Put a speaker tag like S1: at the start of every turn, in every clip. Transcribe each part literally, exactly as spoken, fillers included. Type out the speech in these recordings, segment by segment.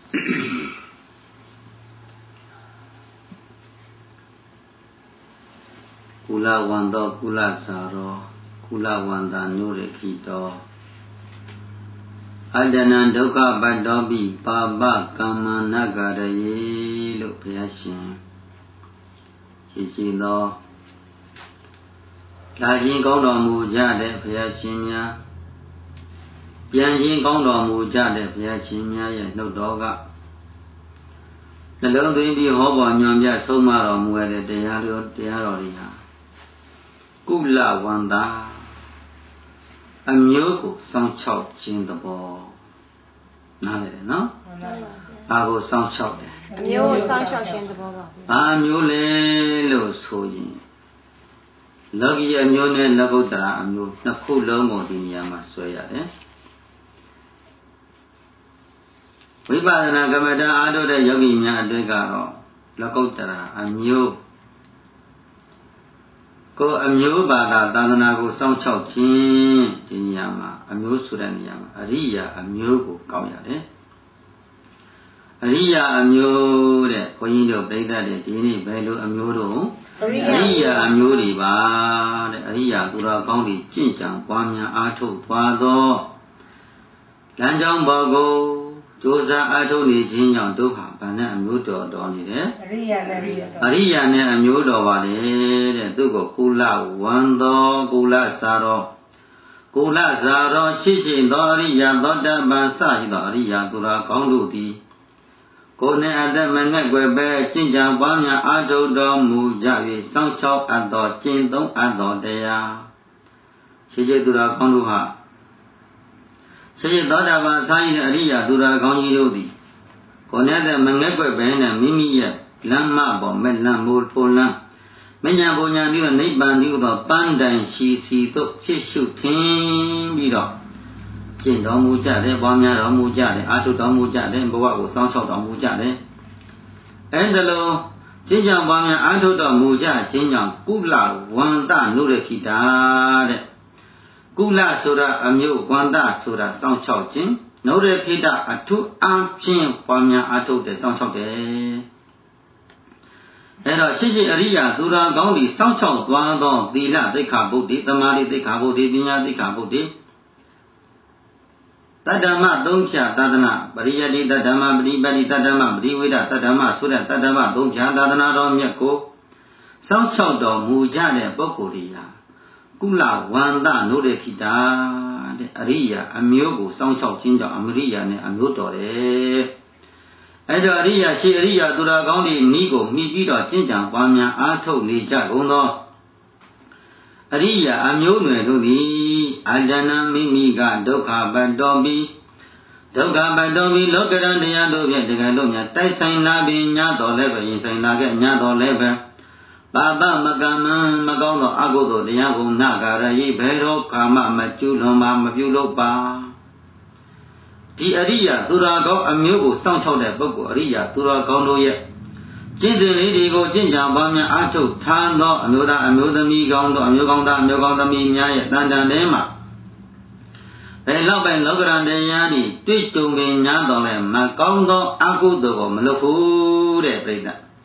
S1: Kula wanda kula saro kula wanda nurekito Adana dukkha baddobi paba kama nagaraye လို့ဘုရားရှင်ရှိရှိသောလာခြင်းကောင်းတော်မူကြတဲ့ဘုရားရှင်များပြန်ခြင်းကောင်းတော်မူကြတဲ့ဘုရားရှင်များရဲ့နှုတ်တော်ကနှလုံးသွင်းပြီးဟောပေါ်ညွှန်ပြဆုံးမတော်မူတဲ့တရားတော်တရားတော်တွေဟာကုလဝန္တာအမျိုးကိုစောင့်ချောက်ခြင်းသဘောနားလည်တယ်နော်ဘာကိုစောင့်ချောက်တယ်အမျိုးကိုစောင့်ချောက်ခြင်းသဘောပါဘာမျိုးလဲလို့ဆိုရင်လောကီအမျိုးနဲ့လဘုဒ္ဓအမျိုးနှစ်ခုလုံးကိုဒီနေရာမှာဆွဲရတယ်ဝိပဿနာကမ္မဋ္ဌာန်းအားထုတ်တဲ့ယောဂီများအတွက်ကတော့လကုတ္တရာအမျိုးကိုအမျိုးဘာသာသာသနာကိုစောင့်ချောက်ခြင်းဒီနေရာမှာအမျိုးဆိုတဲ့နေရာမှာအရိယာအမျိုးကိုကောက်ရတယ်အရိယာအမျိုးတဲ့ဘုန်းကြီးတို့ပြိဿတဲ့ဒီနေ့ဘယ်လိုအမျိုးတို့အရိယာအမျိုးတွေပါတဲ့အရိယာသူတော်ကောင်းတွေကျင့်ကြံပွားများအားထုတ်သွားသောလမ်းကြောင်းပေါ်ကိုကြိုးစားအားထုတ်နေခြင်းကြောင့်ဒုက္ခဗန္နဲ့အမျိုးတော်တော်နေတယ်အရိယာနဲ့အရိယာနဲ့အမျိုးတော်ပါလေတဲ့သူကိုကုလဝန္တောကုလစာရောကုလစာရောရှိရှိသောအရိယာသောတပန်စရှိသောအရိယာသူတော်ကောင်းတို့သည်ကိုယ်နဲ့အသက်မငဲ့ွယ်ပဲကျင့်ကြံပွားများအားထုတ်တော်မူကြ၍စောင့်ချောက်အပ်သောကျင့်သုံးအပ်သောတရားရှိရှိသူတော်ကောင်းတို့ဟာရှိရှိသောတာပန်စာရင်းအရိယာသူတော်ကောင်းကြီးတို့သည်ကိုယ်နဲ့တဲ့မငဲ့ွယ်ပဲနဲ့မိမိရဲ့လမ်းမပေါ်မဲ့လမ်းမိုးထိုးလမ်းမညာပူညာပြီးတော့နိဗ္ဗာန်တည်းသောပန်းတိုင်ရှိစီတို့ဖြစ်ရှုထင်ပြီးတော့ကျင့်တော်မူကြတယ်ပွားများတော်မူကြတယ်အာထုတော်မူကြတယ်ဘဝကိုစောင့်ရှောက်တော်မူကြတယ်အဲဒါလိုကျင့်ကြံပွားများအာထုတော်မူကြခြင်းကြောင့်ကုလဝန္တနုရခိတာတဲ့ကုလဆိုတာအမျိုးဝန္တဆိုတာစောင့်ရှောက်ခြင်းနုရခိတအထုအဖြစ်ပွားများအာထုတဲ့စောင့်ရှောက်တယ်အဲတော့ရှိရှိအရိယာသူတော်ကောင်းတွေစောင့်ရှောက်သွားသောသီလသိက္ခာပုဒ်တွေသမာဓိသိက္ခာပုဒ်တွေပညာသိက္ခာပုဒ်တွေတတ္တမသုံးဖြာသာသနာပရိယတိတတ္တမပရိပတ်တိတတ္တမပရိဝေဒတတ္တမဆိုတဲ့တတ္တမသုံးဖြာသာသနာတော်မြတ်ကိုစောင့်ရှောက်တော်မူကြတဲ့ပုဂ္ဂိုလ်တွေဟာကုလဝန္တနုရခိတာတဲ့အရိယာအမျိုးကိုစောင့်ရှောက်ခြင်းကြောင့်အမရိယာနဲ့အမျိုးတော်တယ်အဲ့တော့အရိယာရှိအရိယာသူတော်ကောင်းတွေဤကိုမှီပြီးတော့ကျင့်ကြံပွားများအားထုတ်နေကြကုန်သောအရိယာအမျိုးနွယ်တို့သည်အတ္တနာမိမိကဒုက္ခပတ္တောပိဒုက္ခပတ္တောပိလောကရန်တရားတို့ဖြင့်တကယ်လို့များတိုက်ဆိုင်လာပြီးညတော်လည်းပဲရင်ဆိုင်လာခဲ့ညတော်လည်းပဲပါပမကမ္မမကောင်းသောအကုသိုလ်တရားကိုနာဂရယိဘယ်တော့ကာမမကျူးလွန်ပါမပြုလုပ်ပါဒီအရိယာသူတော်ကောင်းအမျိုးကိုစောင့်ချောက်တဲ့ပုဂ္ဂိုလ်အရိယာသူတော်ကောင်းတို့ရဲ့ကျင့်စဉ်လေးတွေကိုကျင့်ကြံပွားများအားထုတ်ထားသောအမျိုးသားအမျိုးသမီးကောင်းတို့အမျိုးကောင်းသားအမျိုးကောင်းသမီးများရဲ့တန်တန်ထဲမှာဘယ်လောက်ပဲလောကရန်တရားတွေတွေ့ကြုံပင်ညာတော်လဲမကောင်းသောအကုသိုလ်ကိုမလုပ်ဘူးတဲ့ပြိဿ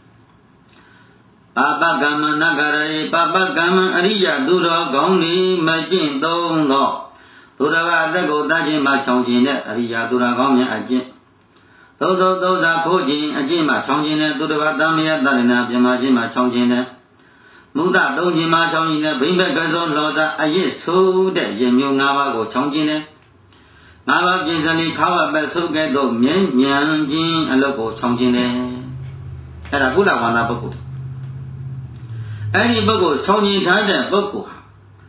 S1: ပါပကမ္မနဂရေပါပကမ္မအရိယာသူတော်ကောင်းတွေမကျင့်သုံးသောသူတော်ဘာအသက်ကိုတတ်ခြင်းမှချောင်ခြင်းနဲ့အရိယာသူတော်ကောင်းများအကျင့်သို့သောသောသာခိုးခြင်းအကျင့်မှချောင်ခြင်းနဲ့သူတော်ဘာတမယတရဏပြမခြင်းမှချောင်ခြင်းနဲ့မုဒ္ဒသုံးခြင်းမှချောင်ခြင်းနဲ့ဘိမ့်ဘက်ကစောလောသာအရစ်ဆိုးတဲ့ရင်မျိုး၅ပါးကိုချောင်ခြင်းနဲ့ငါးပါးပြင်စလီခါဝပဲဆုပ်ကဲ့သို့မြဲမြံခြင်းအလုပ်ကိုချောင်ခြင်းနဲ့အဲ့ဒါကုလဝန္တာပုဂ္ဂိုလ်အဲ့ဒီပုဂ္ဂိုလ်ချောင်ခြင်းထားတဲ့ပုဂ္ဂိုလ်ဟာ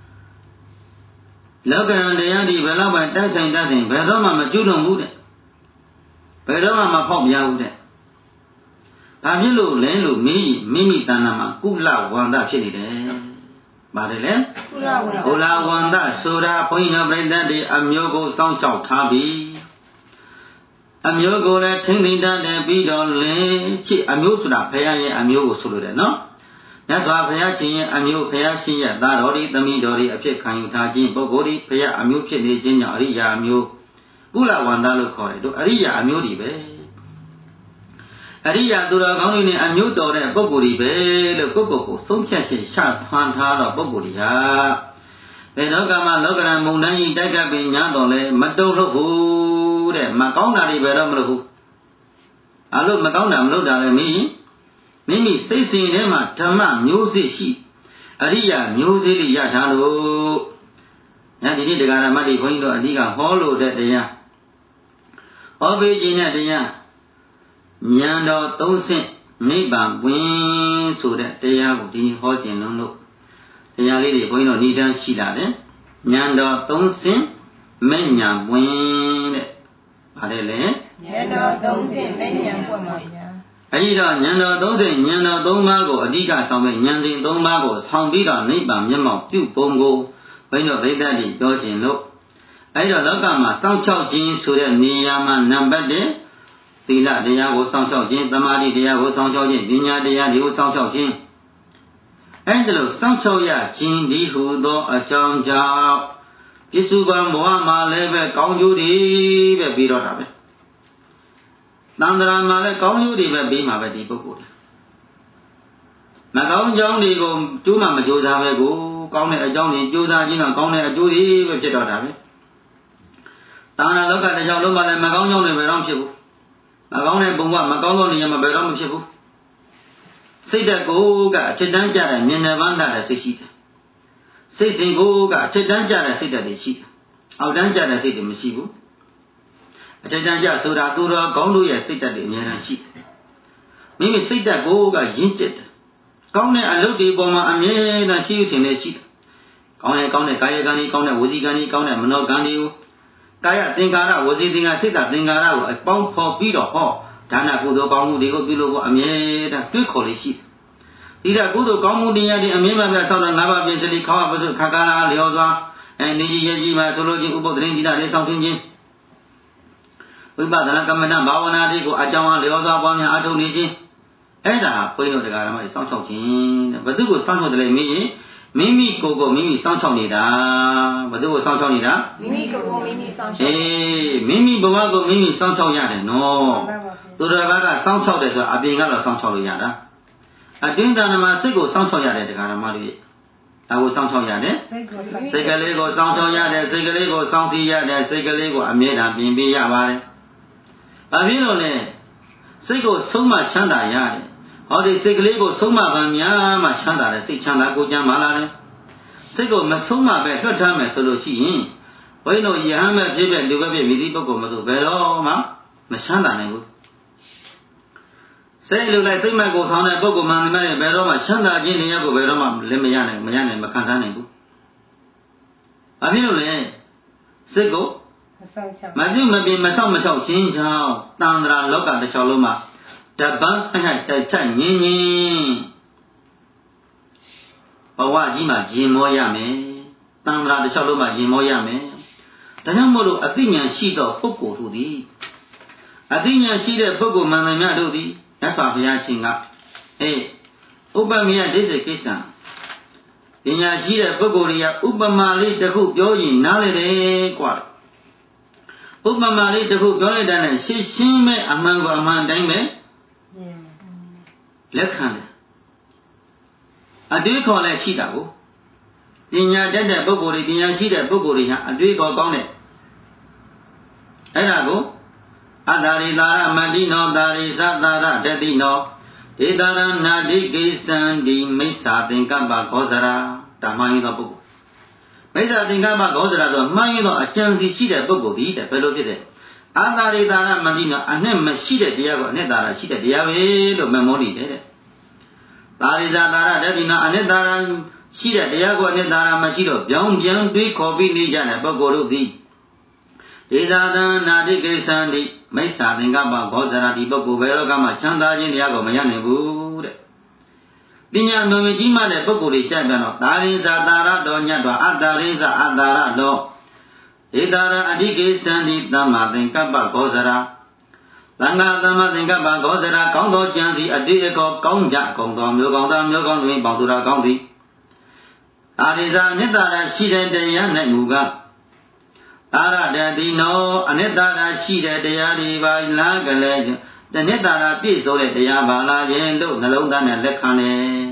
S1: လောကရန်တရားဒီဘယ်တော့မှတိုက်ဆိုင်တတ်တယ်ဘယ်တော့မှမကျွလွန်ဘူးတဲ့ဘယ်တော့မှမဖောက်ပြဘူးတဲ့ဘာဖြစ်လို့လဲလို့မေးရင်မိမိတဏ္ဍာမှာကုလဝန္တဖြစ်နေတယ်ပါတယ်လေကုလဝန္တဆိုတာဘုန်းကြီးတို့ပြိဿတွေအမျိုးကိုစောင့်ရှောက်ထားပြီးအမျိုးကိုလည်းထိမ့်သိမ့်တတ်တယ်ပြီးတော့လေချစ်အမျိုးဆိုတာဘုရားရဲ့အမျိုးကိုဆိုလိုတယ်နော်မြတ်စွာဘုရားရှင်ရဲ့အမျိုးဘုရားရှင်ရဲ့သားတော်တွေသမီးတော်တွေအဖြစ်ခံယူထားခြင်းပုဂ္ဂိုလ်တွေဘုရားအမျိုးဖြစ်နေခြင်းကြောင့်အရိယာအမျိုးကုလဝန္တလို့ခေါ်တယ်တို့အရိယာအမျိုးတွေပဲအရိယာသူတော်ကောင်းတွေနဲ့အမျိုးတော်တဲ့ပုဂ္ဂိုလ်တွေပဲလို့ကိုယ့်ကိုယ်ကိုဆုံးဖြတ်ချက်ချထွန်းထားတော့ပုဂ္ဂိုလ်တွေဟာဘယ်တော့မှလောကရန်မုန်တိုင်းကြီးတိုက်ကပ်ပြီးညာတော်လဲမတုံ့လို့ဘူးတဲ့မကောင်းတာတွေပဲတော့မလို့ဘူးအလို့မကောင်းတာမလုပ်တာလည်းမင်းမိမိစိတ်စဉ်ထဲမှာဓမ္မမျိုးစေ့ရှိအရိယာမျိုးစေ့တွေရထားလို့ညဒီနေ့တရားဓမ္မတွေဘုန်းကြီးတို့အဓိကဟောလို့တဲ့တရားဟောပေးခြင်းနဲ့တရားဉာဏ်တော်သုံးဆင့်နိဗ္ဗာန်ဝင်ဆိုတဲ့တရားကိုဒီနေ့ဟောခြင်းလုံးလို့တရားလေးတွေဘုန်းကြီးတို့ဏ္ဍန်ရှိလာတယ်ဉာဏ်တော်သုံးဆင့်မဲ့ညာဝင်တဲ့ဗါတယ်လေဉာဏ်တော်သုံးဆင့်မဲ့ညာပွင့်ပါဗျာအဲဒီတော့ဉာဏ်တော်သုံးဆင့်ဉာဏ်တော်သုံးပါးကိုအဓိကဆောင်မဲ့ဉာဏ်စဉ်သုံးပါးကိုဆောင်ပြီးတော့နိဗ္ဗာန်မျက်မှောက်ပြုပုံကိုဘုန်းကြီးတို့ဗိဒ္ဓတိပြောခြင်းလို့အဲဒီတော့လောကမှာစောင့်ချောက်ခြင်းဆိုတဲ့နေရာမှာနံပါတ်တစ်သီလတရားကိုစောင့်ရှောက်ခြင်းသမာဓိတရားကိုစောင့်ရှောက်ခြင်းပညာတရားတွေကိုစောင့်ရှောက်ခြင်းအဲဒီလိုစောင့်ရှောက်ရခြင်းဒီဟုသောအကြောင်းကြောင့်ပြစ္ဆုတ်ဘဝမှာလည်းပဲကောင်းကျိုးတွေပဲပြီးတော့တာပဲသံဃာမှာလည်းကောင်းကျိုးတွေပဲပြီးမှာပဲဒီပုဂ္ဂိုလ်တွေမကောင်းကြောင်းတွေကိုကျိုးမှမကြိုးစားပဲကိုကောင်းတဲ့အကြောင်းတွေကြိုးစားခြင်းတော့ကောင်းတဲ့အကျိုးတွေပဲဖြစ်တော့တာပဲသံဃာလောကတစ်ကြောင်းလုံးမှာလည်းမကောင်းကြောင်းတွေပဲတော့ဖြစ်ဘူးမကောင်းတဲ့ပုံကမကောင်းသောနေရာမှာဘယ်တော့မှဖြစ်ဘူးစိတ်တကိုကအချက်တန်းကြတဲ့မြင်နေပန်းတဲ့စိတ်ရှိတယ်စိတ်စဉ်ကိုကအချက်တန်းကြတဲ့စိတ်တည်းရှိတယ်အောက်တန်းကြတဲ့စိတ်တွေမရှိဘူးအချက်တန်းကြဆိုတာသူတော်ကောင်းတို့ရဲ့စိတ်တည်းအများအားရှိတယ်မိမိစိတ်တကိုကရင့်ကျက်တယ်ကောင်းတဲ့အလုပ်တွေပေါ်မှာအမြဲတမ်းရှိရခြင်းနဲ့ရှိတယ်ကောင်းတဲ့ကောင်းတဲ့ကာယကံတွေကောင်းတဲ့ဝစီကံတွေကောင်းတဲ့မနောကံတွေကိုကာယသင်္ကာရဝစီသင်္ကာစိတ်သင်္ကာရကိုအပေါင်းဖော်ပြီးတော့ဟောဒါနကုသိုလ်ကောင်းမှုတွေကိုပြုလို့ကိုအမြဲတမ်းတွေးခေါ်လေးရှိတယ်ဒီကကုသိုလ်ကောင်းမှုတရားတွေအမြဲမှပဲဆောက်တဲ့ငါးပါးပြည့်စလိခေါဝပစုခါကာလလျော်စွာအဲနေကြီးရဲ့ကြီးမှာဆိုလို့ချင်းဥပုသ္တရင်ဒီတာလေးဆောင်ခြင်းချင်းဝိပဿနာကမ္မဋ္ဌဘာဝနာတွေကိုအကြောင်းအားလျော်စွာပွားများအားထုတ်နေခြင်းအဲ့ဒါဘုန်းကြီးတို့တရားဓမ္မတွေစောင့်ရှောက်ခြင်းတဲ့ဘယ်သူကိုစောင့်ရှောက်တယ်လဲမင်းရင်မိမိကိုယ်ကိုမိမိစောင့်ရှောက်နေတာဘယ်သူကိုစောင့်ရှောက်နေတာမိမိကိုယ်ကိုမိမိစောင့်ရှောက်အေးမိမိဘဝကိုမိမိစောင့်ရှောက်ရတယ်နော်သူတော်ဘာကစောင့်ရှောက်တယ်ဆိုတာအပြင်ကတော့စောင့်ရှောက်လို့ရတာအတွင်းတဏ္ဍမှာစိတ်ကိုစောင့်ရှောက်ရတယ်တရားဓမ္မတွေဒါကိုစောင့်ရှောက်ရတယ်စိတ်ကလေးကိုစောင့်ရှောက်ရတယ်စိတ်ကလေးကိုစောင့်သိရတယ်စိတ်ကလေးကိုအမြဲတမ်းပြင်ပေးရပါတယ်ဘာဖြစ်လို့လဲစိတ်ကိုဆုံးမချမ်းသာရတယ်ဟောဒီစိတ်ကလေးကိုဆုံးမပန်းများမှချမ်းသာတယ်စိတ်ချမ်းသာကိုကြမ်းမာလာတယ်စိတ်ကိုမဆုံးမပဲလွတ်ထားမယ်ဆိုလို့ရှိရင်ဘုန်းကြီးတို့ယဟန်ပဲဖြစ်ဖြစ်လူပဲဖြစ်မိသည့်ပုဂ္ဂိုလ်မဆိုဘယ်တော့မှမချမ်းသာနိုင်ဘူးစိတ်လူလိုက်စိတ်မဲ့ကိုဆောင်တဲ့ပုဂ္ဂိုလ်မှန်တယ်မဲ့ဘယ်တော့မှချမ်းသာခြင်းတရားကိုဘယ်တော့မှလည်းမရနိုင်မရနိုင်မခံစားနိုင်ဘူးဘာဖြစ်လို့လဲစိတ်ကိုမပြုတ်မပြင်းမဆောက်မဆောက်ခြင်းကြောင့်တန်ត្រာလောကတစ်ချောင်းလုံးမှာတပန်းဟဲ့တိုက်ချက်ငင်းငင်းဘဝကြီးမှာရင်မောရမယ်တန်ត្រာတစ်ချောင်းလုံးမှာရင်မောရမယ်ဒါကြောင့်မို့လို့အသိဉာဏ်ရှိသောပုဂ္ဂိုလ်တို့သည်အသိဉာဏ်ရှိတဲ့ပုဂ္ဂိုလ်မှန်သမျှတို့သည်မြတ်စွာဘုရားရှင်ကအေးဥပမေယဒိဋ္ဌိကိစ္စပညာရှိတဲ့ပုဂ္ဂိုလ်တွေကဥပမာလေးတစ်ခုပြောရင်နားလေတယ်ကွာဥပမာလေးတစ်ခုပြောလိုက်တဲ့နဲ့ရှင်းရှင်းပဲအမှန်ကိုအမှန်တိုင်းပဲလက်ခံတယ်အတွေးခေါ်လည်းရှိတာကိုပညာတတ်တဲ့ပုဂ္ဂိုလ်တွေပညာရှိတဲ့ပုဂ္ဂိုလ်တွေဟာအတွေးခေါ်ကောင်းတဲ့အဲ့ဒါကိုအတ္တရိသာရမတိနောတာရိသတာရတတိနောဒေတာရနာတိကိသံဒီမိစ္ဆာသင်္ကပ္ပခောဇရာဓမ္မယသောပုဂ္ဂိုလ်မိစ္ဆာသင်္ကပ္ပခောဇရာဆိုမှန်ရင်တော့အကျဉ်းစီရှိတဲ့ပုဂ္ဂိုလ်ဒီတဲ့ဘယ်လိုဖြစ်တဲ့အာတာရိသာရမတိနောအနဲ့မရှိတဲ့တရားကိုအနဲ့သာရရှိတဲ့တရားပဲလို့မမောနေတယ်တဲ့တာရိသာတာရတတိနောအနဲ့သာရရှိတဲ့တရားကိုအနဲ့သာရမရှိတော့ပြောင်းပြန်တွေးခေါ်ပြီးနေကြတဲ့ပုဂ္ဂိုလ်တို့သည်ဒေတာရနာတိကိသံဒီမိစ္ဆာသင်္ကပ္ပခောဇရာဒီပုဂ္ဂိုလ်ဘယ်တော့မှချမ်းသာခြင်းတရားကိုမရနိုင်ဘူးတဲ့ပညာအမြင်ကြီးမှတဲ့ပုဂ္ဂိုလ်တွေကြိုက်ပြန်တော့တာရိဇာတာရတော်ညတ်တော်အတ္တရိဇာအတ္တရတော်ဒေတာရအဓိကိသံဒီသမ္မာသင်္ကပ္ပခောဇရာသံဃာသမ္မာသင်္ကပ္ပခောဇရာကောင်းသောကြံစီအတိအကောကောင်းကြကုံတော်မျိုးကောင်းသားမျိုးကောင်းတွင်ပေါသူတော်ကောင်းသည်တာရိဇာမေတ္တာရရှိတဲ့တရား၌မူကားတာရတတိနောအနိတ္တရာရှိတဲ့တရားတွေပါလားကလေးတဏိတ္တရာပြည့်စုံတဲ့တရားပါလားခြင်းလို့နှလုံးသားနဲ့လက်ခံတယ်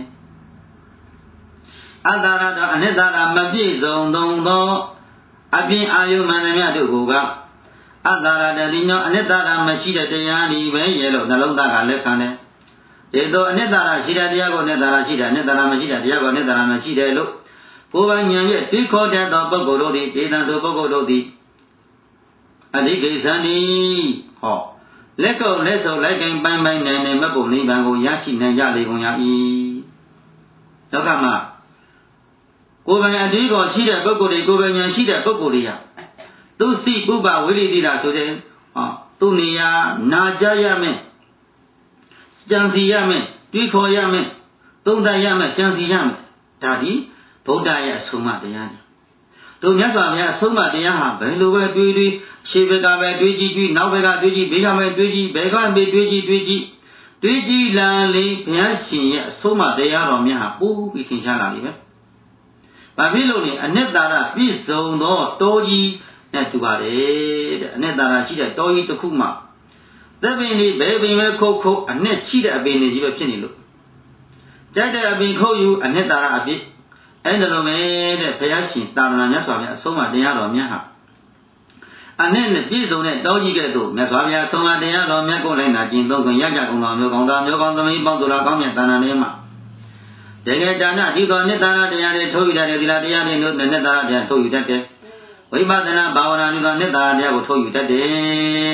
S1: အတ္တရာတော့အနိတ္တရာမပြည့်စုံသောအပြင်အာယုမန္တမြတို့ကအတ္တရာတတိနောအနိတ္တရာမရှိတဲ့တရားတွေပဲရဲ့လို့နှလုံးသားကလက်ခံတယ်ဒီတော့အနိတ္တရာရှိတဲ့တရားကိုအနိတ္တရာရှိတယ်အနိတ္တရာမရှိတဲ့တရားကိုအနိတ္တရာမရှိတယ်လို့ကိုယ်ပိုင်ဉာဏ်ရဲ့တွေးခေါ်တတ်သောပုဂ္ဂိုလ်တို့သည်ဒေသံသောပုဂ္ဂိုလ်တို့သည်အဓိကိသံဒီဟောလက်ကုပ်လက်ဆုပ်လိုက်ကင်ပိုင်းပိုင်းနိုင်နိုင်မပုံနိဗ္ဗာန်ကိုရရှိနိုင်ကြလေကုန်ရ၏သောကမကိုယ်ပိုင်အဓိကောရှိတဲ့ပုဂ္ဂိုလ်တွေကိုယ်ပိုင်ဉာဏ်ရှိတဲ့ပုဂ္ဂိုလ်တွေကသူစိပုပ္ပဝိရိတိတာဆိုတဲ့ဟောသူနေရာနာကြရမယ်ကြံစီရမယ်တွေးခေါ်ရမယ်သုံးသပ်ရမယ်ကြံစီရမယ်ဒါဒီဗုဒ္ဓရဲ့အဆုံးအမတရားကြီးတို့မြတ်စွာဘုရားအဆုံးအမတရားဟာဘယ်လိုပဲတွေးတွေးရှေ့ဘက်ကပဲတွေးကြည့်တွေးနောက်ဘက်ကတွေးကြည့်ဘေးကပဲတွေးကြည့်ဘယ်ကပဲတွေးကြည့်တွေးကြည့်တွေးကြည့်လာလေဘုရားရှင်ရဲ့အဆုံးအမတရားတော်မြတ်ဟာပို့ပြီးထင်ရှားလာပြီပဲဘာဖြစ်လို့လဲအနိတ္တရာပြည့်စုံသောတောကြီးနဲ့တူပါတယ်တဲ့အနိတ္တရာရှိတဲ့တောကြီးတစ်ခုမှသက်ပင်ဒီဘယ်ပင်ပဲခုတ်ခုတ်အနှစ်ရှိတဲ့အပင်တွေကြီးပဲဖြစ်နေလို့ကြိုက်တဲ့အပင်ခုတ်ယူအနိတ္တရာအပြည့်အဲ့ဒါလိုပဲတဲ့ဘုရားရှင်သာသနာမြတ်စွာဘုရားအဆုံးအမတရားတော်မြတ်ဟာအနဲ့နဲ့ပြည့်စုံတဲ့တောကြီးကဲ့သို့မြတ်စွာဘုရားဆုံးမတရားတော်မြတ်ကိုလိုက်နာကျင့်သုံးခွင့်ရကြကုန်တော်မျိုးကောင်းသောမျိုးကောင်းသမီးပေါင်းသူတော်ကောင်းမြတ်တဏ္ဍာလေးမှာတကယ်ဒါနဒီတော်နိတ္တရာတရားတွေထုတ်ယူတတ်တယ်သီလတရားတွေတို့နိတ္တရာတရားထုတ်ယူတတ်တယ်ဝိပဿနာဘာဝနာဒီတော်နိတ္တရာတရားကိုထုတ်ယူတတ်တယ်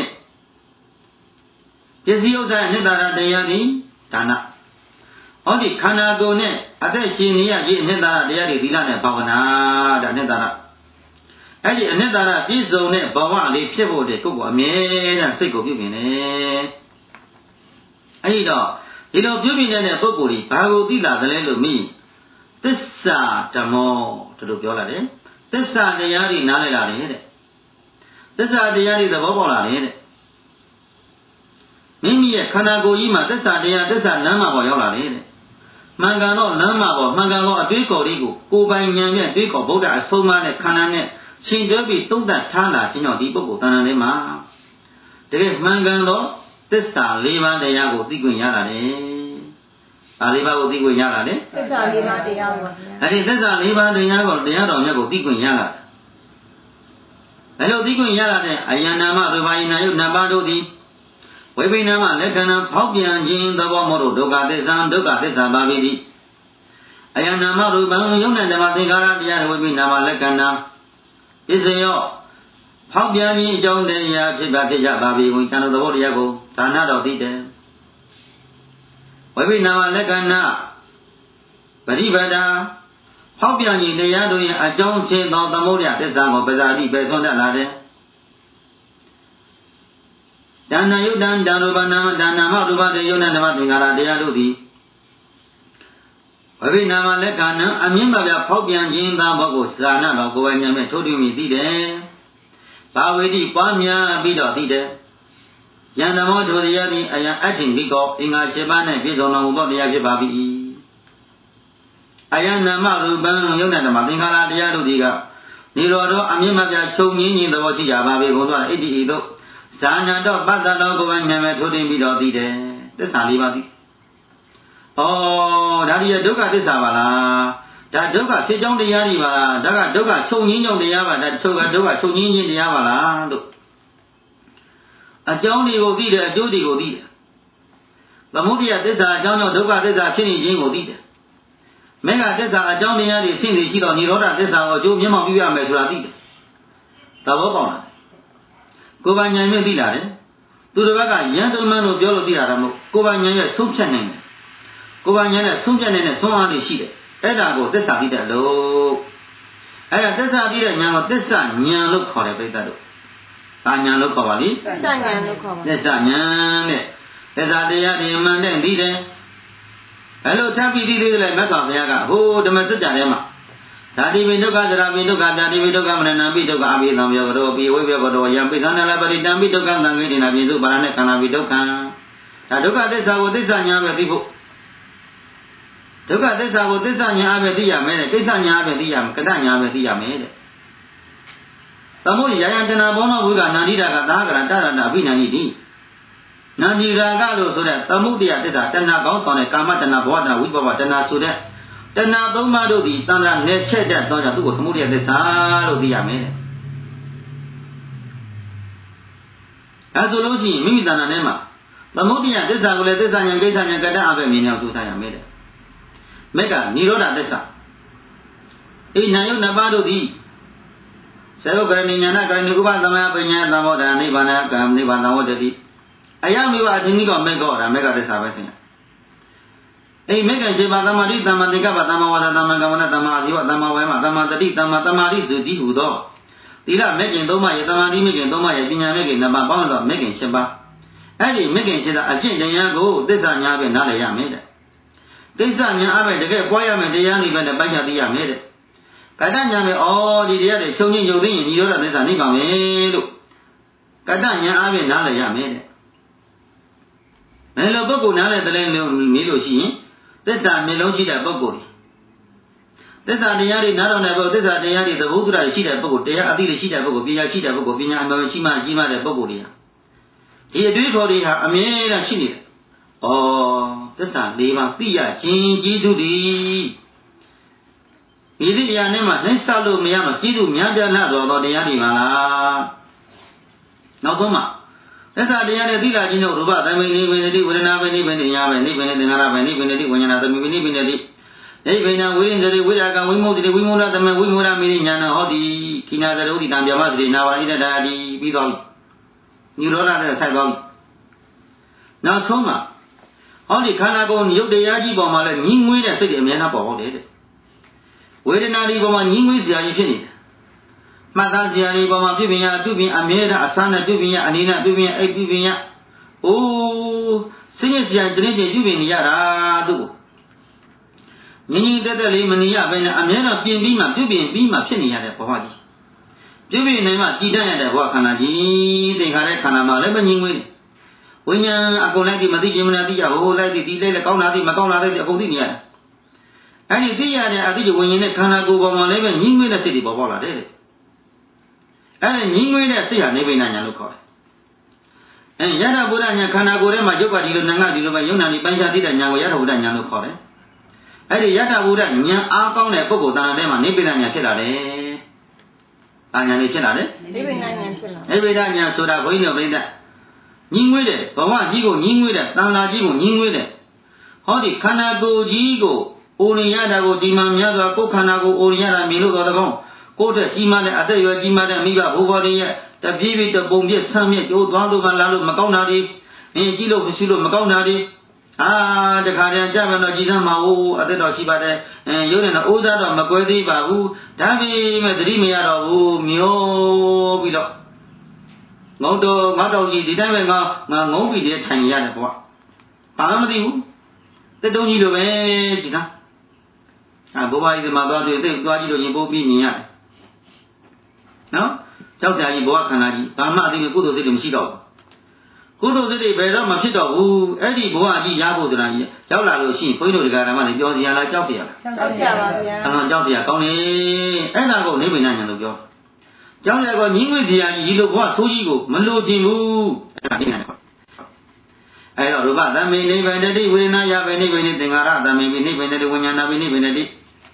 S1: ပစ္စည်းဥစ္စာနိတ္တရာတရားသည်ဒါနဟောဒီခန္ဓာကိုယ်နဲ့အသက်ရှင်နေရခြင်းအနိတ္တရတရားတွေသီလနဲ့ဘာဝနာဒါအနိတ္တရအဲ့ဒီအနိတ္တရပြည့်စုံတဲ့ဘဝလေးဖြစ်ဖို့တည်းကိုယ့်ကိုအမြဲတမ်းစိတ်ကိုပြုပြင်တယ်အဲ့ဒီတော့ဒီလိုပြုပြင်တဲ့ပုဂ္ဂိုလ်ကြီးဘာကိုသိလာတယ်လဲလို့မိသစ္စာဓမ္မောဒီလိုပြောလာတယ်သစ္စာတရားတွေနားလည်လာတယ်တဲ့သစ္စာတရားတွေသဘောပေါက်လာတယ်တဲ့မိမိရဲ့ခန္ဓာကိုယ်ကြီးမှာသစ္စာတရားသစ္စာလမ်းမှာပေါ်ရောက်လာတယ်တဲ့မှန်ကန်တော့လမ်းမှာပေါ်မှန်ကန်တော့အတွေးခေါ်လေးကိုကိုယ်ပိုင်ဉာဏ်နဲ့တွေးခေါ်ဗုဒ္ဓအဆုံးအမနဲ့ခန္ဓာနဲ့ရှင်တွဲပြီးသုံးသပ်ထားလာခြင်းတော့ဒီပုဂ္ဂိုလ်တဏ္ဍာလေးမှာတကယ်မှန်ကန်တော့သစ္စာလေးပါးတရားကိုသိခွင့်ရလာတယ်။ဒါလေးပါးကိုသိခွင့်ရလာတယ်။သစ္စာလေးပါးတရားကိုအဲ့ဒီသစ္စာလေးပါးတရားကိုတရားတော်မြတ်ကိုသိခွင့်ရလာတယ်။ဘယ်လိုသိခွင့်ရလာတဲ့အယံနာမရူပယနာယုနပါတို့သည်ဝိပိနာမလက္ခဏာဖောက်ပြန်ခြင်းသဘောမို့ဒုက္ခသစ္စာဒုက္ခသစ္စာပါပြီအယံနာမရူပံယုံနဲ့ဓမ္မသင်္ခါရတရားဝိပိနာမလက္ခဏာပစ္စယောဖောက်ပြန်ခြင်းအကြောင်းတရားဖြစ်ပါဖြစ်ကြပါပြီကိုတန်တော်သဘောတရားကိုဒါနတော်သိတယ်ဝိပိနာမလက္ခဏာပရိပဒာဖောက်ပြန်ခြင်းတရားတို့ရဲ့အကြောင်းဖြစ်သောသမုဒယသစ္စာကိုပဇာတိပဲဆွမ်းတတ်လာတယ်ဒါနယုတ်တံဒါရူပနာမဒါနမရူပတေယုတ်နဲ့ဓမ္မသင်္ကာရတရားတို့သည်ဝိပိနာမလက္ခဏာအမြင့်ပါဗျဖောက်ပြန်ခြင်းသာဘောကိုဇာနာတော်ကိုယ်ပိုင်ဉာဏ်နဲ့ထိုးထွင်းမိသိတယ်။ဘာဝေတိပွားများပြီးတော့သိတယ်။ယန္တမောထိုတရားသည်အယံအဋ္ဌိကိကောအင်္ဂါ၈ပါးနဲ့ပြည့်စုံတော်မူသောတရားဖြစ်ပါ၏။အယံနာမရူပံယုတ်နဲ့ဓမ္မသင်္ကာရတရားတို့သည်ကနေတော်သောအမြင့်ပါဗျချုပ်ငင်းခြင်းသဘောရှိကြပါပေကုန်သောဣတိဤသို့ဇာနာတော့ပတ္တတော်ကိုယ်ပိုင်ဉာဏ်နဲ့ထိုးထွင်းပြီးတော့သိတယ်။သစ္စာလေးပါးသိ။ဩဒါဒီရဒုက္ခသစ္စာပါလားဒါဒုက္ခဖြစ်ကြောင်းတရားတွေပါလားဒါကဒုက္ခချုပ်ငင်းကြောင်းတရားပါဒါချုပ်ကဒုက္ခချုပ်ငင်းခြင်းတရားပါလားလို့အကြောင်းတွေကိုသိတယ်အကျိုးတွေကိုသိတယ်သမုဒိယသစ္စာအကြောင်းကြောင့်ဒုက္ခသစ္စာဖြစ်နေခြင်းကိုသိတယ်မေဃသစ္စာအကြောင်းတရားတွေရှင်းနေရှိတော့និရောဓသစ္စာကိုအကျိုးမျက်မှောက်ပြုရမယ်ဆိုတာသိတယ်သဘောပေါက်လားကိုယ်ပိုင်ဉာဏ်နဲ့သိလာတယ်သူတစ်ဘက်ကယန္တမန်လို့ပြောလို့သိတာတော့မဟုတ်ကိုယ်ပိုင်ဉာဏ်ရဲ့ဆုံးဖြတ်နိုင်တယ်ကိုယ်ပိုင်ဉာဏ်နဲ့ဆုံးဖြတ်နေတဲ့ဆုံးအားတွေရှိတယ်အဲ့ဒါကိုသစ္စာသိတဲ့လို့အဲ့ဒါသစ္စာသိတဲ့ဉာဏ်ကိုသစ္စာဉာဏ်လို့ခေါ်တယ်ပြိဿတို့ဒါဉာဏ်လို့ခေါ်ပါလိသစ္စာဉာဏ်လို့ခေါ်ပါသစ္စာဉာဏ်တဲ့သစ္စာတရားဒီမှန်တဲ့သိတယ်ဘယ်လိုထပ်ပြီးသိသေးလဲမြတ်စွာဘုရားကဟိုဓမ္မစကြာထဲမှာဓာတိပိဒုက္ခသရပိဒုက္ခပြာတိပိဒုက္ခမရဏပိဒုက္ခအဘိဓမ္မယောရောပိဝိဘယောရောယံပိသနာလပရိတံပိဒုက္ခသံဃိတိနာပိစုပါရဏေခန္ဓာပိဒုက္ခဒါဒုက္ခသစ္စာကိုသစ္စာဉာဏ်ပဲသိဖို့ဒုက္ခသစ္စာကိုသစ္စာဉာဏ်အပဲသိရမယ်တဲ့ကိစ္စဉာဏ်အပဲသိရမယ်ကတဉာဏ်အပဲသိရမယ်တဲ့သသမုဒ္ဒရာယတနာဘောနောဝိကနာတိတာကသာကရတရဏအဘိနန္တိတိနာတိရာကလို့ဆိုတဲ့သမုဒ္ဒရာတစ္ဆာတဏှာကောင်းဆောင်တဲ့ကာမတဏှာဘောဓနာဝိပဝတဏှာဆိုတဲ့တဏှာသုံးပါးတို့သည်တဏှာနဲ့ချက်တဲ့တော့ကြောင့်သူ့ကိုသမုဒ္ဒရာတစ္ဆာလို့သိရမယ်တဲ့အဲဆိုလို့ရှိရင်မိမိတဏှာထဲမှာသမုဒ္ဒရာတစ္ဆာကိုလည်းတစ္ဆာဉာဏ်ကိစ္စဉာဏ်ကတ္တအပဲမြင်အောင်သူထားရမယ်တဲ့မေကနိရောဓတစ္ဆာဣနာယုနှစ်ပါးတို့သည်စေယုကရဏိညာဏကရဏိဥပသမယပညာသမောဒနိဗ္ဗာန်ကံနိဗ္ဗာန်သဝတ္တိအယမေဝအထင်ကြီးကမေကောဒါမေကသစ္စာပဲဆင်ရအိမေကံခြေပါသမတိသမတိကပသမဝါဒသမကမ္မနသမအာဇီဝသမဝေမသမတတိသမတမာတိဇုတိဟုသောသီလမေကင်သုံးပါးရဲ့သမာဓိမေကင်သုံးပါးရဲ့ပညာမေကင်နှစ်ပါးပေါင်းတော့မေကင်ရှစ်ပါးအဲ့ဒီမေကင်ရှစ်ပါးအကျင့်တရားကိုသစ္စာညာပဲနားလည်ရမယ်တဲ့သစ္စာညာအပဲတကယ်ပွားရမယ်တရားနိဗ္ဗာန်နဲ့ပိုက်ချသိရမယ်တဲ့ကတ္တညာပဲဩဒီတရားတွေချုပ်ချင်းယုံသိရင်ညီရောတဲ့သစ္စာနိဗ္ဗာန်ပဲလို့ကတ္တညာအပဲနားလည်ရမယ်တဲ့ဘယ်လိုပုဂ္ဂိုလ်နားလည်တယ်လဲလို့မေးလို့ရှိရင်သစ္စာမျက်လုံးရှိတဲ့ပုဂ္ဂိုလ်သစ္စာတရားတွေနားတော်တဲ့ပုဂ္ဂိုလ်သစ္စာတရားတွေသဘောတူတာရှိတဲ့ပုဂ္ဂိုလ်တရားအသိတွေရှိတဲ့ပုဂ္ဂိုလ်ပညာရှိတဲ့ပုဂ္ဂိုလ်ပညာအမှန်ရှိမှကြီးမှတဲ့ပုဂ္ဂိုလ်တွေဟာဒီအတွေ့အခေါ်တွေဟာအမြဲတမ်းရှိနေတယ်။ဩသစ္စာ၄ပါးသိရခြင်းကျေးဇူးတွေဒီဒီအရာနဲ့မှနှိမ့်ဆက်လို့မရမှကျေးဇူးများပြားလာသောတရားတွေပါလား။နောက်ဆုံးမှာသစ္စာတရားနဲ့သီလခြင်းတို့ရူပသမိနိဗ္ဗာန်တိဝေဒနာပဲနိဗ္ဗာန်ညာပဲနိဗ္ဗာန်သင်္ခါရပဲနိဗ္ဗာန်တိဝိညာဏသမိနိဗ္ဗာန်တိနိဗ္ဗာန်ဝိရိယတိဝိရာကဝိမု ക്തി ဝိမု ക്ത သမဝိမု ക്ത မိရိညာဏဟောတိခိနာတရုတိတံဗျမသတိနာဝိဒတာတိပြီးသွားပြီညူရောလာတဲ့ဆိုင်သွားပြီနောက်ဆုံးမှာဟောဒီခန္ဓာကိုယ်ရုပ်တရားကြီးပေါ်မှာလဲညီးငွေးတဲ့စိတ်တွေအများအားပေါ်ပေါက်တယ်တဲ့ဝေဒနာဒီပေါ်မှာညီးငွေးစရာကြီးဖြစ်နေတယ်မှတ်သားစရာဒီပေါ်မှာပြုပြင်ရပြုပြင်အမြဲတမ်းအစမ်းနဲ့ပြုပြင်ရအနေနဲ့ပြုပြင်အိပ်ပြုပြင်ရအိုးစိတ်ရစရာတနေ့ချင်းပြုပြင်နေရတာသူ့ကိုငင်းငင်းတက်တက်လေးမနေရဘဲနဲ့အမြဲတမ်းပြင်ပြီးမှပြုပြင်ပြီးမှဖြစ်နေရတဲ့ဘဝကြီးပြုပြင်နိုင်မှကြည်တတ်ရတဲ့ဘဝခန္ဓာကြီးသင်္ခါရခန္ဓာမှာလည်းမငြင်းငွေးဝိညာဉ်အကုန်လိုက်ဒီမသိခြင်းမနာသိကြဟိုလိုက်ဒီဒီလိုက်လည်းကောင်းတာသိမကောင်းတာသိအကုန်သိနေရတယ်အဲ့ဒီသိရတဲ့အသိဝိညာဉ်နဲ့ခန္ဓာကိုယ်ပေါ်မှာလည်းပဲငြင်းငွေးတဲ့စိတ်တွေပေါ်ပေါက်လာတယ်တဲ့အဲ့ဒီငြင်းငွေးတဲ့စိတ်ဟာနိဗ္ဗာန်ညာလို့ခေါ်တယ်အဲယထာဘုဒ္ဓညာခန္ဓာကိုယ်ထဲမှာယုတ်ကဒီလိုနာငါဒီလိုပဲယုံနာဒီပိုင်းခြားသိတဲ့ညာကိုယထာဘုဒ္ဓညာလို့ခေါ်တယ်အဲ့ဒီယထာဘုဒ္ဓညာအားကောင်းတဲ့ပုဂ္ဂိုလ်တဏ္ဍာထဲမှာနိဗ္ဗာန်ညာဖြစ်လာတယ်အာညာလေးဖြစ်လာတယ်နိဗ္ဗာန်ညာဖြစ်လာနိဗ္ဗာန်ညာဆိုတာဘုန်းကြီးတို့ပြိဿညီးငွေးတဲ့ဘဝကြီးကိုညီးငွေးတဲ့တဏ္ဍာကြီးကိုညီးငွေးတဲ့ဟောဒီခန္ဓာကိုယ်ကြီးကိုအိုနေရတာကိုဒီမှာများစွာကိုယ်ခန္ဓာကိုအိုနေရတာမြင်လို့တော့တကောင်းကိုယ်တဲ့ကြီးမားတဲ့အသက်ရွယ်ကြီးမားတဲ့မိဘဘိုးဘော်တွေရဲ့တပြေးပြေးတပုံပြက်ဆမ်းမြက်ကျိုးသွားလို့မှလာလို့မကောင်းတာတွေအင်းကြည့်လို့မရှိလို့မကောင်းတာတွေအာတခါတည်းကြမယ်တော့ကြည်သမ်းမှာဟိုအသက်တော်ရှိပါတယ်အဲရုပ်နဲ့တော့အိုးစားတော့မကွဲသေးပါဘူးဒါပေမဲ့သတိမရတော့ဘူးမျိုးပြီးတော့ငုံတော်ငါတော်ကြီးဒီတိုင်းပဲငါငါငုံပြီးတည်းထိုင်ရတယ်ကွာဘာမှမသိဘူးတက်တုံးကြီးလိုပဲကြည်သမ်းအာဘိုးဘွားကြီးကမှသွားတွေ့သိသွားကြည့်လို့ရင်ပိုးပြီးမြင်ရတယ်နော်ကြောက်ကြကြီးဘဝခန္ဓာကြီးဘာမှအသိမကုသိုလ်စိတ်တွေမရှိတော့ဘူးကုသိုလ်စိတ်တွေဘယ်တော့မှဖြစ်တော့ဘူးအဲ့ဒီဘဝကြီးရဖို့ဆိုတာကြီးရောက်လာလို့ရှိရင်ဘုန်းကြီးတို့ဒီကရမတွေပြောစရာလားကြောက်စရာလားကြောက်စရာပါဗျာအမှန်ကြောက်စရာကောင်းတယ်အဲ့ဒါကိုနိဗ္ဗာန်ညာလို့ပြောကြောက်စရာကညီးငွေ့စရာကြီးဒီလိုဘဝဆိုးကြီးကိုမလိုချင်ဘူးအဲ့ဒါနိဗ္ဗာန်အဲ့တော့ရူပသမေနိဗ္ဗာန်တိဝေဒနာယဘေနိဗ္ဗာန်သင်္ခါရသမေနိဗ္ဗာန်တိဝိညာဏဘေနိဗ္ဗာန်တိ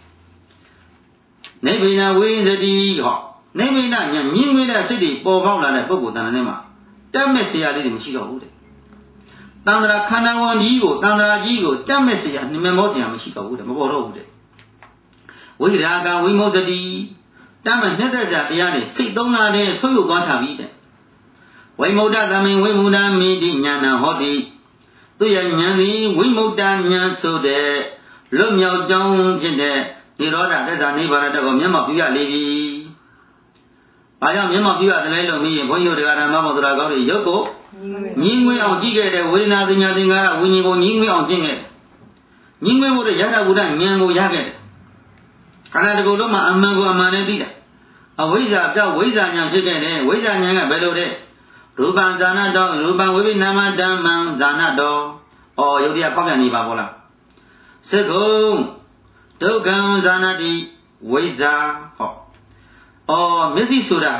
S1: နိဗ္ဗာန်ဝိရိယတိဟောနိဗ္ဗာန်ညာညီးငွေ့တဲ့စိတ်တွေပေါ်ပေါက်လာတဲ့ပုဂ္ဂိုလ်တဏ္ဍာနဲ့မှာတက်မဲ့စရာလေးတွေမရှိတော့ဘူးတဲ့တဏ္ဍာခန္ဓာဝန်ကြီးကိုတဏ္ဍာကြီးကိုတက်မဲ့စရာနှမမောစရာမရှိတော့ဘူးတဲ့မပေါ်တော့ဘူးတဲ့ဝိရာဂဝိမု ക്തി တတ်မဲ့နှစ်သက်ကြတရားတွေစိတ်သုံးလာတဲ့ဆုပ်ယုပ်သွားထားပြီးတဲ့ဝိမု ക്ത သမိန်ဝိမု ക്ത မိတိညာဏဟောတိသူရဲ့ဉာဏ်သည်ဝိမု ക്ത ဉာဏ်ဆိုတဲ့လွတ်မြောက်ကြောင်းဖြစ်တဲ့နိရောဓသစ္စာနိဗ္ဗာန်တကောမျက်မှောက်ပြုရလေပြီဘာကြောင့်မျက်မှောက်ပြုရတယ်လဲလို့မေးရင်ဘုန်းကြီးတို့တရားဓမ္မမောဒရာကောင်းတွေရုပ်ကိုညီးငွေးအောင်ကြည့်ခဲ့တဲ့ဝေဒနာပညာသင်္ခါရဝိညာဉ်ကိုညီးငွေးအောင်ကျင့်ခဲ့ညီးငွေးဖို့တဲ့ယထာဘုဒ္ဓဉာဏ်ကိုရခဲ့တယ်ခန္ဓာတကူလုံးမှာအမှန်ကိုအမှန်နဲ့သိတာအဝိဇ္ဇာပြောက်ဝိဇ္ဇာဉာဏ်ဖြစ်ခဲ့တယ်ဝိဇ္ဇာဉာဏ်ကဘယ်လိုလဲရူပံဇာနာတောရူပံဝိပိနာမဓမ္မံဇာနာတောဩယုတ်တရားပေါက်ပြန်နေပါဘောလားစက္ကုံဒုက္ခံဇာနာတိဝိဇ္ဇာဟောဩမျက်စိဆိုတာဟာ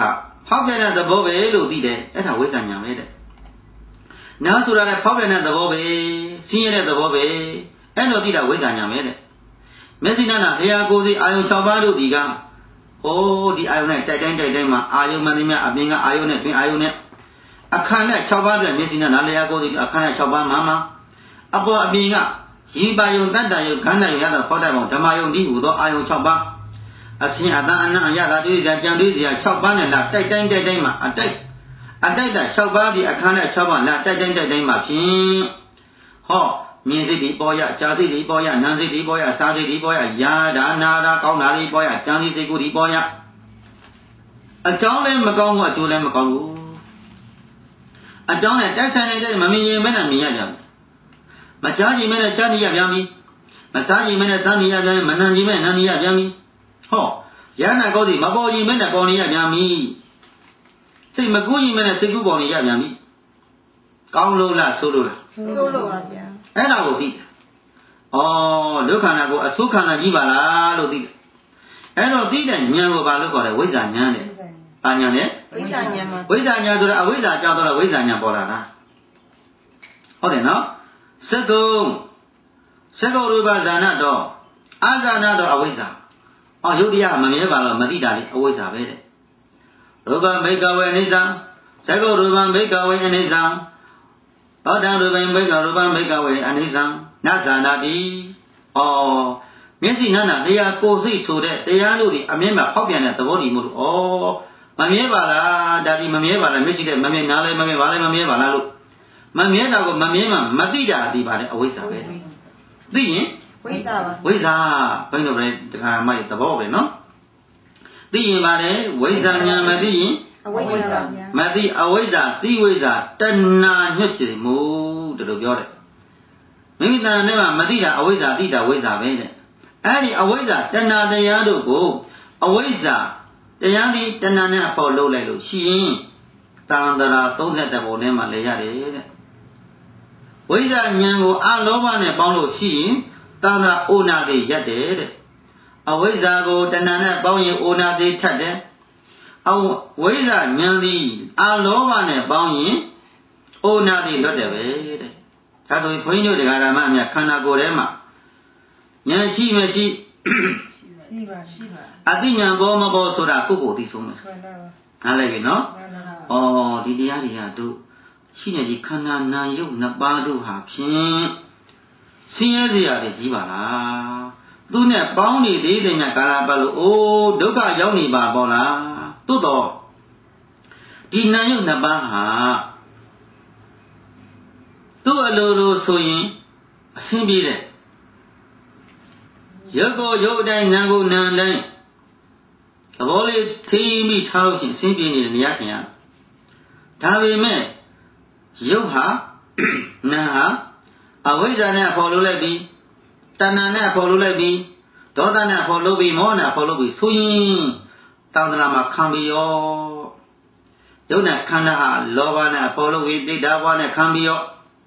S1: ဖောက်ပြန်တဲ့သဘောပဲလို့သိတယ်အဲ့ဒါဝိဇ္ဇာဉာဏ်ပဲတဲ့နာဆိုတာလည်းဖောက်ပြန်တဲ့သဘောပဲဆင်းရဲတဲ့သဘောပဲအဲ့လိုသိတာဝိဇ္ဇာဉာဏ်ပဲတဲ့မျက်စိနဲ့လျှာကိုယ်စီအာယုံ၆ပါးတို့ဒီကဟိုဒီအာယုံနဲ့တိုက်တိုင်းတိုက်တိုင်းမှာအာယုံမှန်သမျှအပြင်ကအာယုံနဲ့တွင်အာယုံနဲ့အခါနဲ့၆ပါးအတွက်မျက်စိနဲ့လျှာကိုယ်စီအခါနဲ့၆ပါးမှမှအပေါ်အပြင်ကရီပါယုံတတ္တယုံခန္ဓာယုံရသောဖောက်တဲ့ပုံဓမ္မယုံဒီဟူသောအာယုံ၆ပါးအစဉ်အတန်အနံ့အရသာတွေ့ကြံတွေ့စရာ၆ပါးနဲ့လာတိုက်တိုင်းတိုက်တိုင်းမှာအတိုက်အတိုက်တာ၆ပါးဒီအခါနဲ့၆ပါးလာတိုက်တိုင်းတိုက်တိုင်းမှာဖြင့်ဟောမြင်စိတ်ဒီပေါ်ရကြားစိတ်ဒီပေါ်ရနာမ်စိတ်ဒီပေါ်ရစားစိတ်ဒီပေါ်ရယာဒါနာဒါကောင်းတာဒီပေါ်ရကြံစိတ်ကိုဒီပေါ်ရအကြောင်းလည်းမကောင်းဘူးအကျိုးလည်းမကောင်းဘူးအကြောင်းနဲ့တိုက်ဆိုင်နေတဲ့မမြင်ရင်မနဲ့မြင်ရကြဘူးမကြားရင်မနဲ့ကြားနေရပြန်ပြီမစားရင်မနဲ့စားနေရပြန်ပြီမနံရင်မနဲ့နံနေရပြန်ပြီဟောရဟနာကောသည်မပေါ်ရင်မနဲ့ပေါ်နေရပြန်ပြီစိတ်မကူးရင်မနဲ့စိတ်ကူးပေါ်နေရပြန်ပြီကောင်းလို့လားဆိုးလို့လား
S2: ဆိုးလို့ပါဗျာ
S1: အဲ့ဒါကိုသိတယ်ဩဒုက္ခနာကိုအဆိုးခန္ဓာကြီးပါလားလို့သိတယ်အဲ့တော့သိတဲ့ဉာဏ်ကိုဘာလို့ခေါ်လဲဝိဇ္ဇာဉာဏ်တဲ့ဘာဉာဏ်လဲ
S2: ဝိဇ္ဇာဉာဏ်ပါ
S1: ဝိဇ္ဇာဉာဏ်ဆိုတာအဝိဇ္ဇာကြောင့်တော့ဝိဇ္ဇာဉာဏ်ပေါ်လာတာဟုတ်တယ်နော်စက္ကုံစက္ကုံရူပဇာနာတော့အာဇာနာတော့အဝိဇ္ဇာဩယုတ်တရားမမြဲပါတော့မသိတာလေအဝိဇ္ဇာပဲတဲ့ရူပမိကဝေအနိစ္စစက္ကုံရူပမိကဝေအနိစ္စသောတံရူပမိကရူပမိကဝေအနိစ္စနဇာနာတိဩမျက်စိနာနာတရားကိုယ်စိတ်ဆိုတဲ့တရားလို့ဒီအမြဲမှာဖောက်ပြန်တဲ့သဘောတည်မို့လို့ဩမမြဲပါလားဒါဒီမမြဲပါလားမျက်စိတဲ့မမြဲနားလည်းမမြဲပါလည်းမမြဲပါလားလို့မမြဲတာကိုမမြဲမှမသိတာဒီပါတယ်အဝိဇ္ဇာပဲသိရင်
S2: ဝိဇ္ဇာပါ
S1: ဝိဇ္ဇာဘယ်လိုလဲတခါမှသဘောပဲနော်သိရင်ပါတယ်ဝိဇ္ဇာညာမသိရင်
S2: အဝိဇ္ဇာ
S1: မသိအဝိဇ္ဇာသိဝိဇ္ဇာတဏှာညှက်ချင်မှုတလို့ပြောတယ်မိမိတဏှာနဲ့မှမသိတာအဝိဇ္ဇာသိတာဝိဇ္ဇာပဲတဲ့အဲ့ဒီအဝိဇ္ဇာတဏှာတရားတို့ကိုအဝိဇ္ဇာတရားဒီတဏှာနဲ့အပေါ်လုပ်လိုက်လို့ရှိရင်တန်တရာ၃၁ပုံထဲမှာလဲရတယ်တဲ့ဝိဇ္ဇာဉာဏ်ကိုအလောဘနဲ့ပေါင်းလို့ရှိရင်တန်တရာအိုနာသေးရက်တယ်တဲ့အဝိဇ္ဇာကိုတဏှာနဲ့ပေါင်းရင်အိုနာသေးထက်တယ်အဝိဇ္ဇာဉာဏ်ဒီအလောဘနဲ့ပေါင်းရင်အိုနာသေးလွတ်တယ်ပဲတဲ့ဒါဆိုရင်ဘုန်းကြီးတို့တရားဓမ္မအမြတ်ခန္ဓာကိုယ်ထဲမှာဉာဏ်ရှိမရှိ
S2: ရှိပါရှိပါ
S1: အသိဉာဏ်ပေါ်မပေါ်ဆိုတာကိုယ့်ကိုယ်သိဆုံးမယ်နားလည်ပြီနော်ဩဒီတရားတွေကတို့ရှိနေဒီခန္ဓာနာယုတ်နှစ်ပါးတို့ဟာဖြင့်ဆင်းရဲစရာတွေကြီးပါလားသူနဲ့ပေါင်းနေသေးတယ်များကာလပတ်လို့အိုးဒုက္ခရောက်နေပါပေါ့လားသို့တော့ဒီနာယုတ်နှစ်ပါးဟာသူ့အလိုလိုဆိုရင်အဆင်းပြေတဲ့ရုပ်ကိုရုပ်အတိုင်းနာမ်ကိုနာမ်အတိုင်းသဘောလေးထိမိထားလို့ရှိရင်အဆင်းပြေနေတဲ့နေရာခင်ရဒါပေမဲ့ရုပ်ဟာနာမ်ဟာအဝိဇ္ဇာနဲ့ဖော်လို့လိုက်ပြီးတဏှာနဲ့ဖော်လို့လိုက်ပြီးဒေါသနဲ့ဖော်လို့ပြီးမောဟနဲ့ဖော်လို့ပြီးဆိုရင်တန်ត្រာမှာခံပြီးရောရုပ်နဲ့ခန္ဓာဟာလောဘနဲ့ဖော်လို့ပြီးပိဋ္ဌာဘဝနဲ့ခံပြီးရော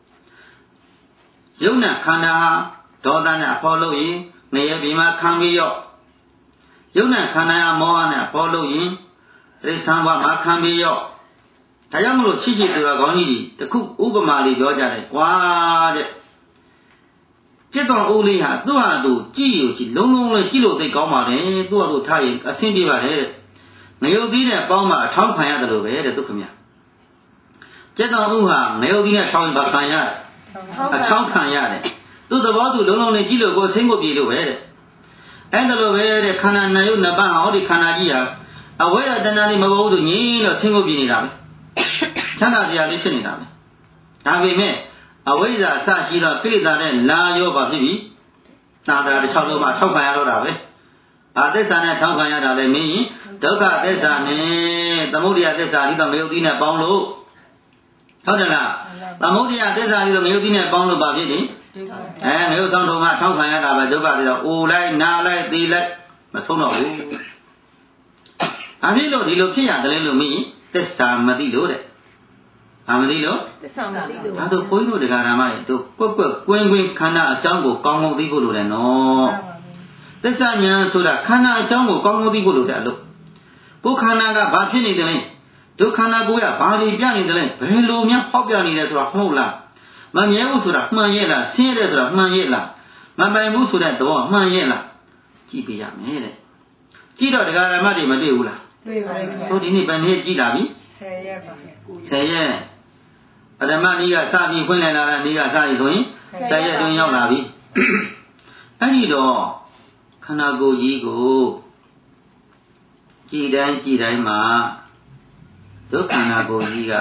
S1: ရုပ်နဲ့ခန္ဓာဟာဒေါသနဲ့ဖော်လို့ရင်ငရဲပြီးမှခံပြီးရောရုပ်နဲ့ခန္ဓာဟာမောဟနဲ့ဖော်လို့ရင်တိရစ္ဆာန်ဘဝမှာခံပြီးရောဒါကြောင့်မလို့ရှိရှိသူတော်ကောင်းကြီးတခုဥပမာလေးပြောကြတယ်ကွာတဲ့จิตတော်ဦးလေးဟာသူ့ဟာသူကြည့်ရကြည့်လုံးလုံးလေးကြည့်လို့သိကောင်းပါတယ်သူ့ဟာသူထားရင်အဆင်ပြေပါတယ်တဲ့ငရုတ်သီးနဲ့ပေါင်းမှအထောင်းခံရတယ်လို့ပဲတဲ့သူခင်ဗျจิตတော်ဦးဟာငရုတ်သီးနဲ့ထောင်းရင်ဘာခံရအထောင်းခံရတယ်သူ့သဘောသူလုံးလုံးလေးကြည့်လို့ကိုဆင်းကိုပြေလို့ပဲတဲ့အဲ့ဒါလိုပဲတဲ့ခန္ဓာနာယုတ်နှစ်ပါးဟောဒီခန္ဓာကြီးဟာအဝိဇ္ဇာတဏှာလေးမပေါ်ဘူးသူငြင်းလို့ဆင်းကိုပြေနေတာပဲချမ်းသာစရာလေးဖြစ်နေတာပဲဒါပေမဲ့အဝိဇ္ဇာအစရှိတော့ကိလေသာနဲ့လာရောပါဖြစ်ပြီသာသာတစ်ချောင်းလုံးမှထောက်ခံရတော့တာပဲဘာသစ္စာနဲ့ထောက်ခံရတာလဲမင်းဒုက္ခသစ္စာနဲ့သမုဒယသစ္စာဒီတော့ငရုတ်သီးနဲ့ပေါင်းလို့ဟုတ်တယ်လားသမုဒယသစ္စာဒီတော့ငရုတ်သီးနဲ့ပေါင်းလို့ပါဖြစ်တယ်အဲငရုတ်ဆောင်ထုံကထောက်ခံရတာပဲဒုက္ခပြီးတော့အိုလိုက်နာလိုက်သေလိုက်မဆုံးတော့ဘူးအဖြစ်လို့ဒီလိုဖြစ်ရတယ်လို့မင်းသစ္စာမသိလို့တဲ့ဘာမသိလို့
S2: သစ္စာမသိလို့
S1: ဒါဆိုဘုန်းကြီးတို့တရားဓမ္မရဲ့တို့ကွက်ကွက်ကွင်းကွင်းခန္ဓာအကြောင်းကိုကောင်းကောင်းသိဖို့လိုတယ်နော်သစ္စာဉာဏ်ဆိုတာခန္ဓာအကြောင်းကိုကောင်းကောင်းသိဖို့လိုတယ်လို့ကိုယ်ခန္ဓာကဘာဖြစ်နေတယ်လဲဒုက္ခနာကိုရဘာတွေပြနေတယ်လဲဘယ်လိုများဖောက်ပြနေတယ်ဆိုတာဟုတ်လားမမြဲဘူးဆိုတာမှန်ရဲ့လားဆင်းရဲတယ်ဆိုတာမှန်ရဲ့လားမပိုင်ဘူးဆိုတဲ့သဘောမှန်ရဲ့လားကြည့်ပြရမယ်တဲ့ကြည့်တော့ဒကာရမတွေမတွေ့ဘူးလား
S2: တွေ့ပါရဲ့
S1: တို့ဒီနေ့ဘယ်နေ့ကြည့်လာပြီ
S2: ဆယ်ရက်ပါ
S1: ဆယ်ရက်ပထမနေ့ကစပြီးဖွင့်လိုက်လာတဲ့နေ့ကစပြီးဆိုရင်ဆယ်ရက်တွင်ရောက်လာပြီအဲ့ဒီတော့ခန္ဓာကိုယ်ကြီးကိုကြည်တိုင်းကြည်တိုင်းမှာဒုက္ခနာကိုယ်ကြီးက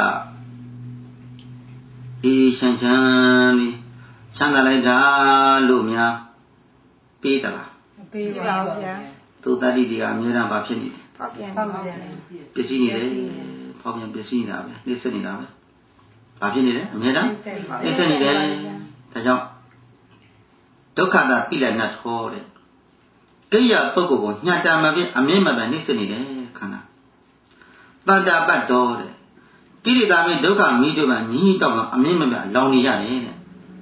S1: ဒီရှမ်းချမ်းလေးချမ်းသာလိုက်တာလို့များပေးသလား
S2: မပေးပါဘူးဗျာ
S1: သူတတိတိကအမြဲတမ်းဘာဖြစ်နေလဲ
S2: ဖောက်ပြန်ဖောက်ပြန်
S1: ပစ္စည်းနေတယ်ဖောက်ပြန်ပစ္စည်းနေတာပဲနှိမ့်ဆက်နေတာပဲဘာဖြစ်နေလဲအမြဲတမ်းနှိမ့်ဆက်နေတယ်ဒါကြောင့်ဒုက္ခတာပြိလိုက်နှတ်ထောတဲ့ကိရိယာပုဂ္ဂိုလ်ကိုညှတာမပြအမြဲမပြနှိမ့်ဆက်နေတယ်ခန္ဓာတန်တာပတ်တော်တဲ့ကိရိတာမိဒုက္ခမိတို့ကညီးတောက်တော့အမြဲမပြလောင်နေရတယ်တဲ့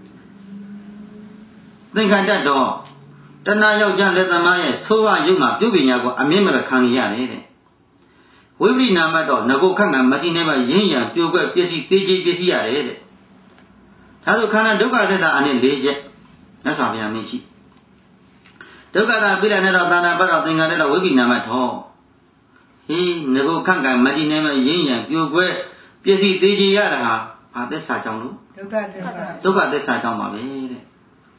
S1: သင်္ခါတတ်တော်တဏှာယောက်ျားလက်သမားရဲ့သိုးဝယုံမှာပြုပညာကိုအမြဲမပြခံရရတယ်တဲ့ဝိပရိနာမတော့ငကိုခန့်ကမတိနေမှာရင်းရံပြိုကွက်ပစ္စည်းသေးချေပစ္စည်းရတယ်တဲ့ဒါဆိုခန္ဓာဒုက္ခသစ္စာအနည်း၄ချက်မြတ်စွာဘုရားမင်းရှိဒုက္ခတာပြိလိုက်တော့သာနာပတ်တော့သင်္ခါတတော့ဝိပရိနာမထောဟေးငကိုခန့်ကမတိနေမှာရင်းရံပြိုကွက်ပစ္စည်းသေးချေရတာဟာဘာသစ္စာကြောင့်လို့
S2: ဒုက္ခသစ္စာ
S1: ဒုက္ခသစ္စာကြောင့်ပါပဲတဲ့ဩ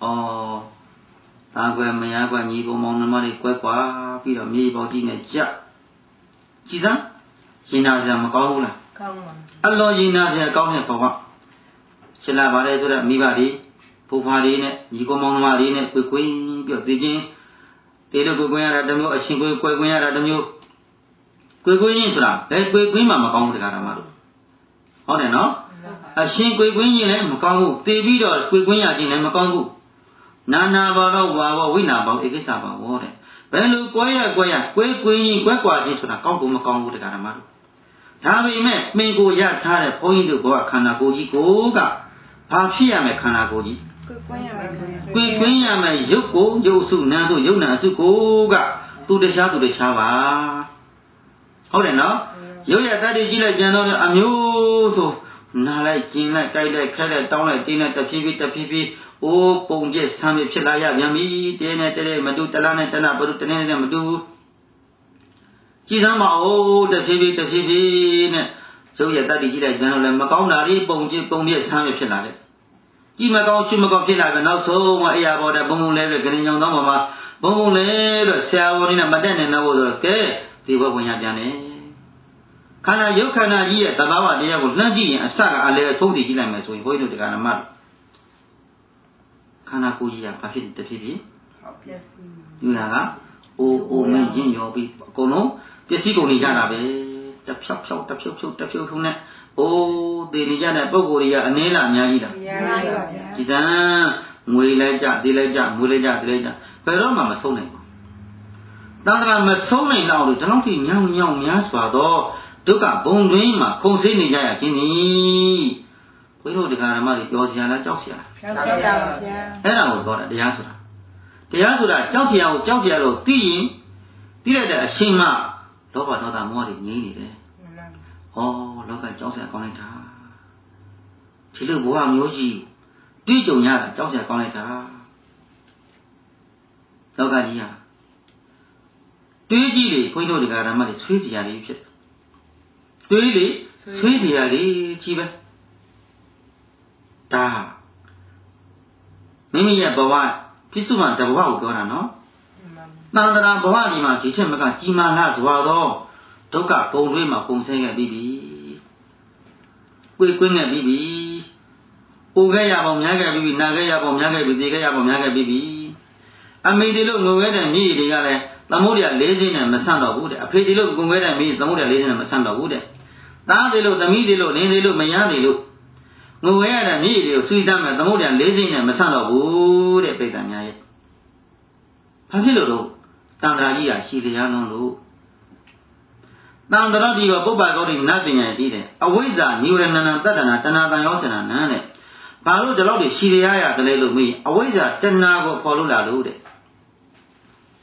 S1: တာကွယ်မယားကွယ်ညီကောင်မောင်နှမတွေကွဲကွာပြီးတော့မြေပေါကြီးနဲ့ကြက်ကြည်စမ်းရင်နာစရာမကောင်းဘူးလား
S2: ကောင်းပါ
S1: အလောရင်နာစရာကောင်းတဲ့ဘဝရှင်းလာပါလေဆိုတော့မိဘတွေဖိုးဖွားတွေနဲ့ညီကောင်မောင်နှမတွေနဲ့ကွယ်ကွင်းပြီးတော့သိချင်းတေလို့ကွယ်ကွင်းရတာတစ်မျိုးအရှင်ကွယ်ကွယ်ကွင်းရတာတစ်မျိုးကွယ်ကွင်းရင်ဆိုတာဘယ်ကွယ်ကွင်းမှမကောင်းဘူးတကားတော်မတို့ဟုတ်တယ်နော်အရှင်ကွယ်ကွင်းရင်လည်းမကောင်းဘူးတေပြီးတော့ကွယ်ကွင်းရခြင်းလည်းမကောင်းဘူးနာနာဘောတော့ဝါဘောဝိနာဘောဧကိစ္စဘောဟောတဲ့ဘယ်လိုကွဲရကွဲရကွဲကွင်းရင်ကွဲကွာခြင်းဆိုတာကောင်းကုန်မကောင်းဘူးတကားဓမ္မတို့ဒါပေမဲ့ပင်ကိုရထားတဲ့ဘုန်းကြီးတို့ကခန္ဓာကိုယ်ကြီးကိုကဘာဖြစ်ရမယ်ခန္ဓာကိုယ်ကြီး
S2: ကွဲကွင်းရမယ်
S1: ကွဲကွင်းရမယ်ရုပ်ကိုရုပ်စုနာစုရုပ်နာအစုကိုကသူတခြားသူတခြားပါဟုတ်တယ်နော်ရုပ်ရတတ်တည်ကြည့်လိုက်ပြန်တော့အမျိုးဆိုနားလိုက်ကျင်လိုက်တိုက်လိုက်ခဲလိုက်တောင်းလိုက်တင်းလိုက်တဖြည်းဖြည်းတဖြည်းဖြည်းအိုးပုံပြည့်ဆမ်းပြဖြစ်လာရပြန်ပြီတင်းနဲ့တဲမတူတလားနဲ့တလားဘုရုတနေနဲ့မတူကြည်စမ်းမအောင်တဖြည်းဖြည်းတဖြည်းဖြည်းနဲ့ရုပ်ရတတ်တည်ကြည့်လိုက်ပြန်တော့လည်းမကောင်းတာလေးပုံပြည့်ပုံပြည့်ဆမ်းပြဖြစ်လာတယ်ကြည်မကောင်းချွမကောင်းဖြစ်လာပြန်နောက်ဆုံးမအေးရပေါ်တဲ့ဘုံဘုံလဲပဲကရင်ကြောင်တော့မှာဘုံဘုံလဲတော့ဆရာဝန်ကြီးနဲ့မတက်နိုင်တော့ဆိုတော့ကဲဒီဘဝဝင်ရပြန်တယ်ခန္ဓာရုပ်ခန္ဓာကြီးရဲ့သဘာဝတရားကိုလှမ်းကြည့်ရင်အစကအလဲအဆုံးတည်ကြည့်လိုက်မယ်ဆိုရင်ဘုန်းကြီးတို့တရားဓမ္မခန္ဓာကိုယ်ကြီးကဘာဖြစ်တဖြစ်ဖြစ်
S2: ဟုတ်ပြည့်စုံ
S1: ယူတာကအိုးအိုးမင်းရင့်ရောပြီးအကုန်လုံးပစ္စည်းကုန်နေကြတာပဲတဖြောက်ဖြောက်တဖြုတ်ဖြုတ်တဖြုတ်ဖြုတ်နဲ့အိုးတည်နေကြတဲ့ပုံကိုယ်တွေကအနည်းလားအများကြီးလား
S2: အများကြီးပါဗျာ
S1: ဒီတန်းငွေလိုက်ကြတည်လိုက်ကြငွေလိုက်ကြတည်လိုက်ကြဘယ်တော့မှမဆုံးနိုင်ဘူးတန်ត្រာမဆုံးနိုင်တော့လို့ဒီလောက်ထိညောင်ညောင်များစွာတော့ဒုက္ခဘုံတွင်မှာခုံဆေးနေကြရခြင်းနီဘုန်းကြီးတို့တရားဓမ္မတွေပြောစရာလားကြောက်စရာလား
S2: ကြောက်ကြပါဗျာ
S1: အဲ့ဒါကိုပြောတာတရားဆိုတာတရားဆိုတာကြောက်စရာကိုကြောက်စရာလို့သိရင်သိလိုက်တဲ့အရှင်းမှလောဘဒေါသမောဟတွေငြိမ့်နေတယ်ဟောလောကကြောက်စရာကောင်းလိုက်တာဒီလိုဘဝမျိုးကြီးတွေ့ကြုံရတာကြောက်စရာကောင်းလိုက်တာလောကကြီးဟာတွေးကြည့်လေဘုန်းကြီးတို့တရားဓမ္မတွေဆွေးကြရလေးဖြစ်တယ်တွေးလေဆွေးကြရလေးကြီးပဲဒါမိမိရဲ့ဘဝပြစ္ဆုတ်တဘဝကိုပြောတာနော်တန်ត្រာဘဝဒီမှာဒီထက်မကကြီးမားလာစွာသောဒုက္ခဘုံတွေမှာပုံဆဲခဲ့ပြီးပြီကွေကွင်းခဲ့ပြီးပြီပူခဲ့ရပေါင်းများခဲ့ပြီးပြီနာခဲ့ရပေါင်းများခဲ့ပြီးသေခဲ့ရပေါင်းများခဲ့ပြီးပြီအမေဒီလိုငုံခဲ့တဲ့မြေတွေကလည်းသမုဒ္ဒရာ၄စင်းနဲ့မဆန့်တော့ဘူးတဲ့အဖေဒီလိုငုံခဲ့တဲ့မြေသမုဒ္ဒရာ၄စင်းနဲ့မဆန့်တော့ဘူးတဲ့သားဒီလိုသမီးဒီလိုနင်းဒီလိုမယားဒီလိုငုံခဲ့ရတဲ့မြေတွေကိုဆွေးတမ်းမဲ့သမုဒ္ဒရာ၄စင်းနဲ့မဆန့်တော့ဘူးတဲ့ပိဋကများရဲ့ဘာဖြစ်လို့တော့တန်ត្រာကြီးဟာရှိတရားလုံးလို့တန်ត្រာဒီကပုပ္ပဂေါတိနတ်ပညာကြီးတယ်အဝိဇ္ဇာနိဝရဏနံတတ္တနာတဏှာတန်ရောစနာနံတဲ့ဘာလို့ဒီလောက်တွေရှိတရားရတယ်လဲလို့မေးအဝိဇ္ဇာတဏှာကိုဖော်လို့လာလို့တဲ့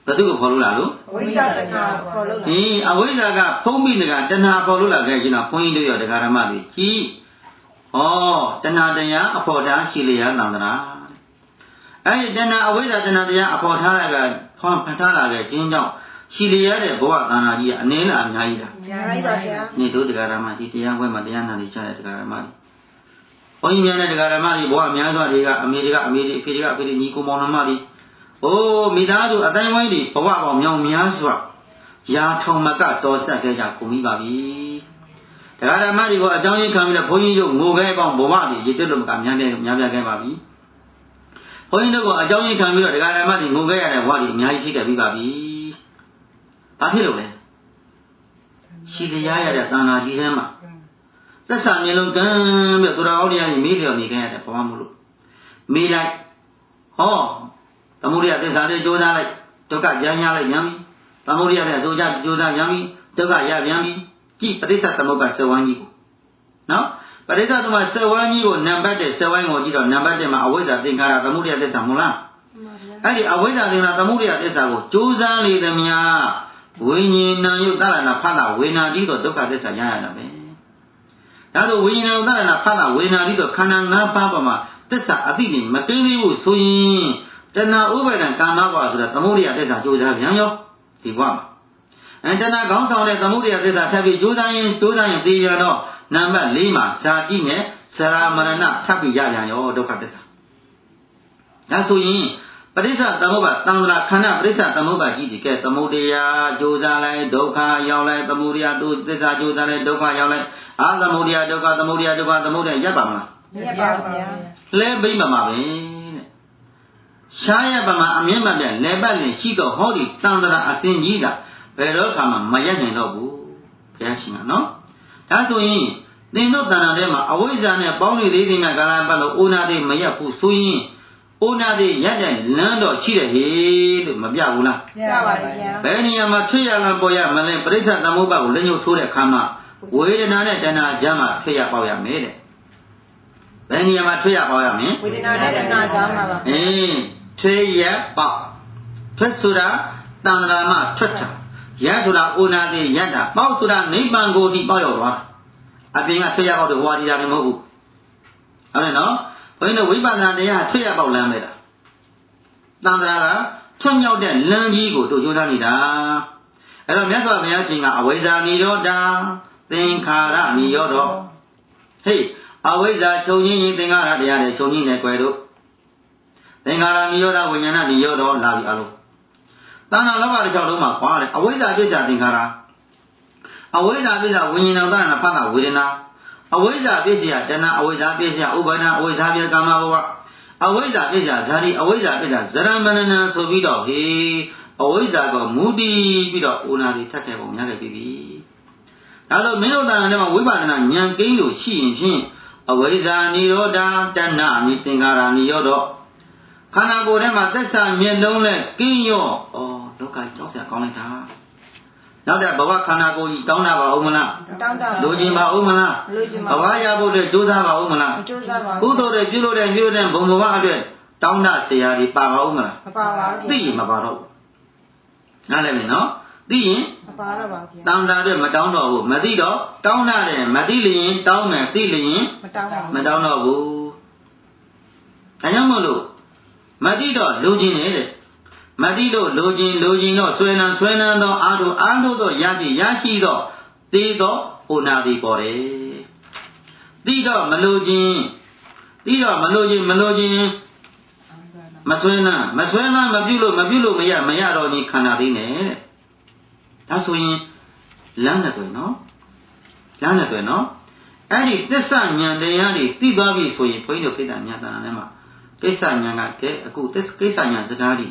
S1: ဘယ်သူကိုခေါ်လို့လားလို့
S2: ဝိဇ္ဇာတဏှာခေါ်လို့လား
S1: အေးအဝိဇ္ဇာကဖုံးပြီးတကတဏှာခေါ်လို့လာခဲ့ရှင်တော့ဘုန်းကြီးတို့ရောတရားဓမ္မတွေကြီးဩတဏှာတရားအဖို့ထားရှိလျာသံသနာအဲ့ဒီတဏှာအဝိဇ္ဇာတဏှာတရားအဖို့ထားရကဖောင်းဖထားလာခဲ့ခြင်းကြောင့်ရှိလျာတဲ့ဘဝသံဃာကြီးကအနည်းလားအများကြီးလား
S2: အများကြီးပါဗျာ
S1: နေတို့တရားဓမ္မဒီတရားပွဲမှာတရားနာနေကြတဲ့တရားဓမ္မတွေဘုန်းကြီးများတဲ့တရားဓမ္မတွေဘဝအများစွာတွေကအမေတွေကအမေတွေအဖေတွေကအဖေတွေညီကိုမောင်နှမတွေအိုးမိသားစုအတိုင်းဝိုင်းတွေဘဝပေါင်းမြောင်များစွာရာထုံမကတော်ဆက်ခဲ့ကြကုန်ပြီပါပြီတရားဓမ္မတွေကိုအကြောင်းရင်းခံပြီးတော့ဘုန်းကြီးတို့ငိုခဲပေါင်းဘဝတွေရည်တွက်လို့မကများပြများပြခဲ့ပါပြီဘုန်းကြီးတို့ကအကြောင်းရင်းခံပြီးတော့တရားဓမ္မတွေငိုခဲရတဲ့ဘဝတွေအများကြီးဖြစ်ခဲ့ပြီးပါပြီဘာဖြစ်လို့လဲရှိတရားရတဲ့သံဃာကြီးထဲမှာသက်စာမျိုးလုံးကမ်းပြီးတော့သူတော်ကောင်းတရားကြီးမေးလျော်နေခဲ့ရတဲ့ဘဝမို့လို့မေးလိုက်ဟောသမုဒိယသစ္စာတွေကြိုးစားလိုက်ဒုက္ခကြမ်းရလိုက်ပြန်ပြီသမုဒိယတဲ့ဆိုကြကြိုးစားပြန်ပြီဒုက္ခရပြန်ပြီကြည့်ပဋိစ္စသမုပ္ပါဆဝန်းကြီးကိုနော်ပဋိစ္စသမုပ္ပါဆဝန်းကြီးကိုနံပါတ်တဲ့ဆဝန်းကိုကြည့်တော့နံပါတ်တဲ့မှာအဝိဇ္ဇာသင်္ခါရသမုဒိယသစ္စာမဟုတ်လားအဲ့ဒီအဝိဇ္ဇာသင်္ခါရသမုဒိယသစ္စာကိုကြိုးစားနေသမျှဝိညာဉ်ဏယုတ်တရဏဖတ်တာဝေနာတိတော့ဒုက္ခသစ္စာရရတာပဲဒါဆိုဝိညာဉ်ဏယုတ်တရဏဖတ်တာဝေနာတိတော့ခန္ဓာ၅ပါးပေါ်မှာသစ္စာအသိနေမသိသေးဘူးဆိုရင်တဏှာဥပါဒံကာမဘဝဆိုတာသမုဒိယသစ္စာကြိုးစားပြန်ရောဒီဘဝမှာအဲတဏှာခေါင်းဆောင်တဲ့သမုဒိယသစ္စာထပ်ပြီးကြိုးစားရင်ကြိုးစားရင်သိပြန်တော့နံပါတ်၄မှာဇာတိနဲ့ဇရာမရဏထပ်ပြီးရပြန်ရောဒုက္ခသစ္စာဒါဆိုရင်ပရိစ္ဆသမုပ္ပါသံဃာခန္ဓာပရိစ္ဆသမုပ္ပါကြီးဒီကဲသမုဒိယကြိုးစားလိုက်ဒုက္ခရောက်လိုက်သမုဒိယသူသစ္စာကြိုးစားလိုက်ဒုက္ခရောက်လိုက်အာသမုဒိယဒုက္ခသမုဒိယဒုက္ခသမုဒိယရပ်ပါမလား
S2: မရပါဘူးဗျာ
S1: လဲဘိမမှာပဲရှားရပါမှာအမြင့်မှပြန်လဲပတ်လင်ရှိတော့ဟောဒီတန်ត្រာအစင်ကြီးတာဘယ်တော့ခါမှမရက်နိုင်တော့ဘူးဘုရားရှင်ကနော်ဒါဆိုရင်သင်တို့တန်ត្រာထဲမှာအဝိဇ္ဇာနဲ့ပေါင်းနေသေးသေးများကာလပတ်လို့အိုနာသေးမရက်ဘူးဆိုရင်အိုနာသေးရက်တဲ့လမ်းတော့ရှိတယ်ဟေးလို့မပြဘူးလား
S2: ပြပါပါဗျာ
S1: ဘယ်နေရာမှာထွေရလံပေါ်ရမလဲပရိစ္ဆသမုပ္ပါကိုလက်ညှိုးထိုးတဲ့အခါမှာဝေဒနာနဲ့တဏှာကြားမှာထွေရပေါက်ရမယ်တဲ့ဘယ်နေရာမှာထွေရပေါက်ရမလဲ
S2: ဝေဒနာနဲ့တဏှာကြားမှာပါ
S1: အေးထွေရပေါက်ထွက်ဆိုတာတန်ត្រာမှထွက်တာရဆိုတာအိုနာသေးရတာပေါက်ဆိုတာနိဗ္ဗာန်ကိုဒီပေါက်ရောက်သွားအပြင်ကထွေရပေါက်တော့ဟောဒီတာလည်းမဟုတ်ဘူးဟုတ်တယ်နော်ဘုန်းကြီးတို့ဝိပဿနာတရားထွေရပေါက်လမ်းပဲလားတန်ត្រာကထွတ်မြောက်တဲ့လမ်းကြီးကိုတို့ကြိုးစားနေတာအဲ့တော့မြတ်စွာဘုရားရှင်ကအဝိဇ္ဇာနိရောဓသင်္ခါရနိရောဓဟေးအဝိဇ္ဇာချုပ်ငင်းရင်သင်္ခါရတရားတွေချုပ်ငင်းနေကြွယ်တို့သင်္ခါရနိရောဓဝိညာဏနိရောဓလာပြီအလုံးတဏှာလောဘတစ်ချောင်းလုံးမှာခွာတယ်အဝိဇ္ဇာပြစ္ဆာသင်္ခါရအဝိဇ္ဇာပြစ္ဆာဝိညာဏသဏ္ဍာန်ဖတ်တာဝေဒနာအဝိဇ္ဇာပြစ္ဆာတဏှာအဝိဇ္ဇာပြစ္ဆာဥပါဒံအဝိဇ္ဇာပြကာမဘဝအဝိဇ္ဇာပြစ္ဆာဇာတိအဝိဇ္ဇာပြစ္ဆာဇရမဏနံဆိုပြီးတော့ဟေးအဝိဇ္ဇာကမူတည်ပြီးတော့အိုနာတွေထပ်တယ်ပုံများခဲ့ပြီဒါဆိုမင်းတို့တန်ခါထဲမှာဝိပဿနာဉာဏ်ကိန်းလို့ရှိရင်ဖြင့်အဝိဇ္ဇာနိရောဓတဏှာနိသင်္ခါရနိရောဓခန္ဓာကိုယ်ထဲမှာသက်စာမျက်လုံးနဲ့ကင်းရော့ဩဒုက္ခကြောက်စရာကောင်းလိုက်တာနောက်တဲ့ဘဝခန္ဓာကိုယ်ကြီးတောင်းတာပါဦးမလား
S2: တောင်းတာ
S1: လိုချင်ပါဦးမလား
S2: လိုချင်ပါ
S1: ဘဝရဖို့အတွက်ကြိုးစားပါဦးမလား
S2: ကြိုးစားပါကု
S1: သိုလ်တွေပြုလို့တဲ့ပြုတဲ့ဘုံဘဝအတွက်တောင်းတဆရာတွေပါပါဦးမလား
S2: မပါပါဘူး
S1: သိရင်မပါတော့ဘူးနားလည်ပြီနော်သိရင်
S2: မပါတော့ပါဘူး
S1: တောင်းတာအတွက်မတောင်းတော့ဘူးမသိတော့တောင်းတာတယ်မသိလျင်တောင်းမယ်သိလျင်
S2: မတောင်းပါဘူး
S1: မတောင်းတော့ဘူးဒါကြောင့်မို့လို့မသိတော့လိုချင်တယ်တဲ့မသိလို့လိုချင်လိုချင်တော့ဆွဲနံဆွဲနံတော့အာတို့အာတို့တော့ရရှိရရှိတော့သိတော့ဟိုနာသည်ပေါ်တယ်သိတော့မလိုချင်သိတော့မလိုချင်မလိုချင်မဆွဲနံမဆွဲနံမပြုလို့မပြုလို့မရမရတော့ကြီးခန္ဓာသိနေတဲ့ဒါဆိုရင်လမ်းနဲ့တွေ့နော်လမ်းနဲ့တွေ့နော်အဲ့ဒီသစ္စာဉာဏ်တရားတွေသိသွားပြီဆိုရင်ဘုန်းကြီးတို့ကိစ္စဉာဏ်တဏ္ဍာနဲ့မှာကိစ္စဉာဏ်ကကဲအခုသစ္ကိစ္စဉာဏ်စကားတွေ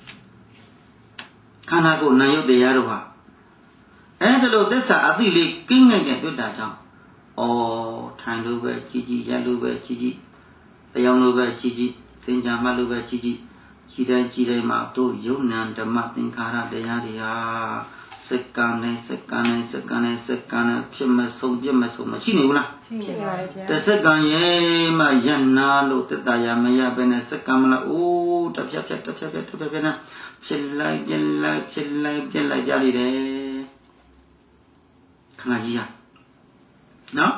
S1: ခန္ဓာကိုယ်နာယုတ်တရားတို့ဟာအဲ့ဒါလို့သစ္စာအသိလေးကိန်းနေတဲ့တွေ့တာကြောင့်ဩထိုင်လို့ပဲကြည်ကြည်ရက်လို့ပဲကြည်ကြည်တရားလို့ပဲကြည်ကြည်သင်္ကြန်မှလို့ပဲကြည်ကြည်ကြည်တိုင်းကြည်တိုင်းမှာတို့ယုံ nant ဓမ္မသင်္ခါရတရားတွေဟာစက္ကန့်နဲ့စက္ကန့်နဲ့စက္ကန့်နဲ့စက္ကန့်နဲ့ဖြစ်မဆုံးပြမဆုံးမရှိနေဘူးလား
S2: ရှိနေပါရဲ့ဗျာ
S1: တစ်စက္ကန့်ရဲ့မှရနာလို့တက်တာရမရပဲနဲ့စက္ကန့်မလားအိုးတစ်ဖြတ်ဖြတ်တစ်ဖြတ်ဖြတ်တစ်ဖြတ်ဖြတ်နဲ့ဖြစ်လိုက်ပြလိုက်ဖြစ်လိုက်ပြလိုက်ကြလိမ့်တယ်ခန္ဓာကြီးရနော်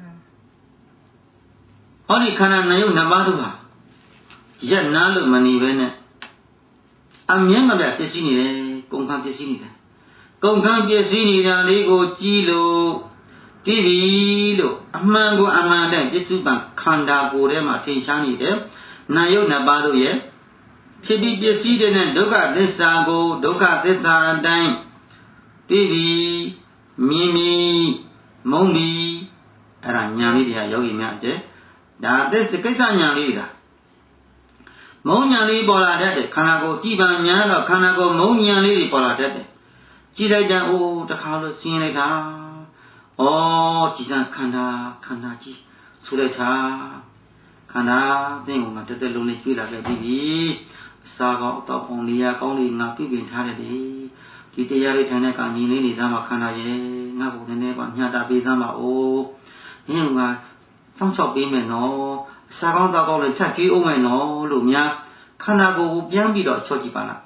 S1: ဟောဒီခန္ဓာနာယုတ်နှစ်ပါးတို့ဟာရနာလို့မနေပဲနဲ့အမြဲမပြတ်ပစ္စည်းနေတယ်ကုန်ခံပစ္စည်းနေတယ်ကုန်ခံပစ္စည်းနေတာလေးကိုကြည့်လို့ကြည့်ပြီလို့အမှန်ကိုအမှန်တဲ့ပစ္စုပန်ခန္ဓာကိုယ်ထဲမှာထင်ရှားနေတယ်နာယုတ်နှစ်ပါးတို့ရဲ့ဖြစ်ပြီးပစ္စည်းတွေနဲ့ဒုက္ခသစ္စာကိုဒုက္ခသစ္စာအတိုင်းကြည့်ပြီမြင်ပြီမုံပြီအဲ့ဒါညာလေးတွေကယောဂီများတဲ့ဒါသစ္စာကိစ္စညာလေးတွေမုံညာလေးပေါ်လာတတ်တယ်ခန္ဓာကိုယ်ကြည်ပံများတော့ခန္ဓာကိုယ်မုံညာလေးတွေပေါ်လာတတ်တယ်ကြည်လိုက်တဲ့အိုးတခါလို့ဆင်းလိုက်တာဩကြည်စံခန္ဓာခန္ဓာကြီးဆူလိုက်တာခန္ဓာသိငုံမှာတက်တက်လုံးလေးကျွေးလာခဲ့ပြီအစာကောင်းအတော့ကောင်းနေရာကောင်းလေးငါပြုပြင်ထားတယ်လေဒီတရားလေးထိုင်တဲ့ကညီလေးနေစမ်းမှာခန္ဓာရဲ့ငါ့ကိုနည်းနည်းပါညှတာပေးစမ်းပါအိုးမင်းကစောင့်ရှောက်ပေးမယ်နော်အစာကောင်းတော့ကောင်းလေးချက်ကျွေးအောင်မယ်နော်လို့များခန္ဓာကိုယ်ကိုပြန်ပြီးတော့ချော့ကြည့်ပါလား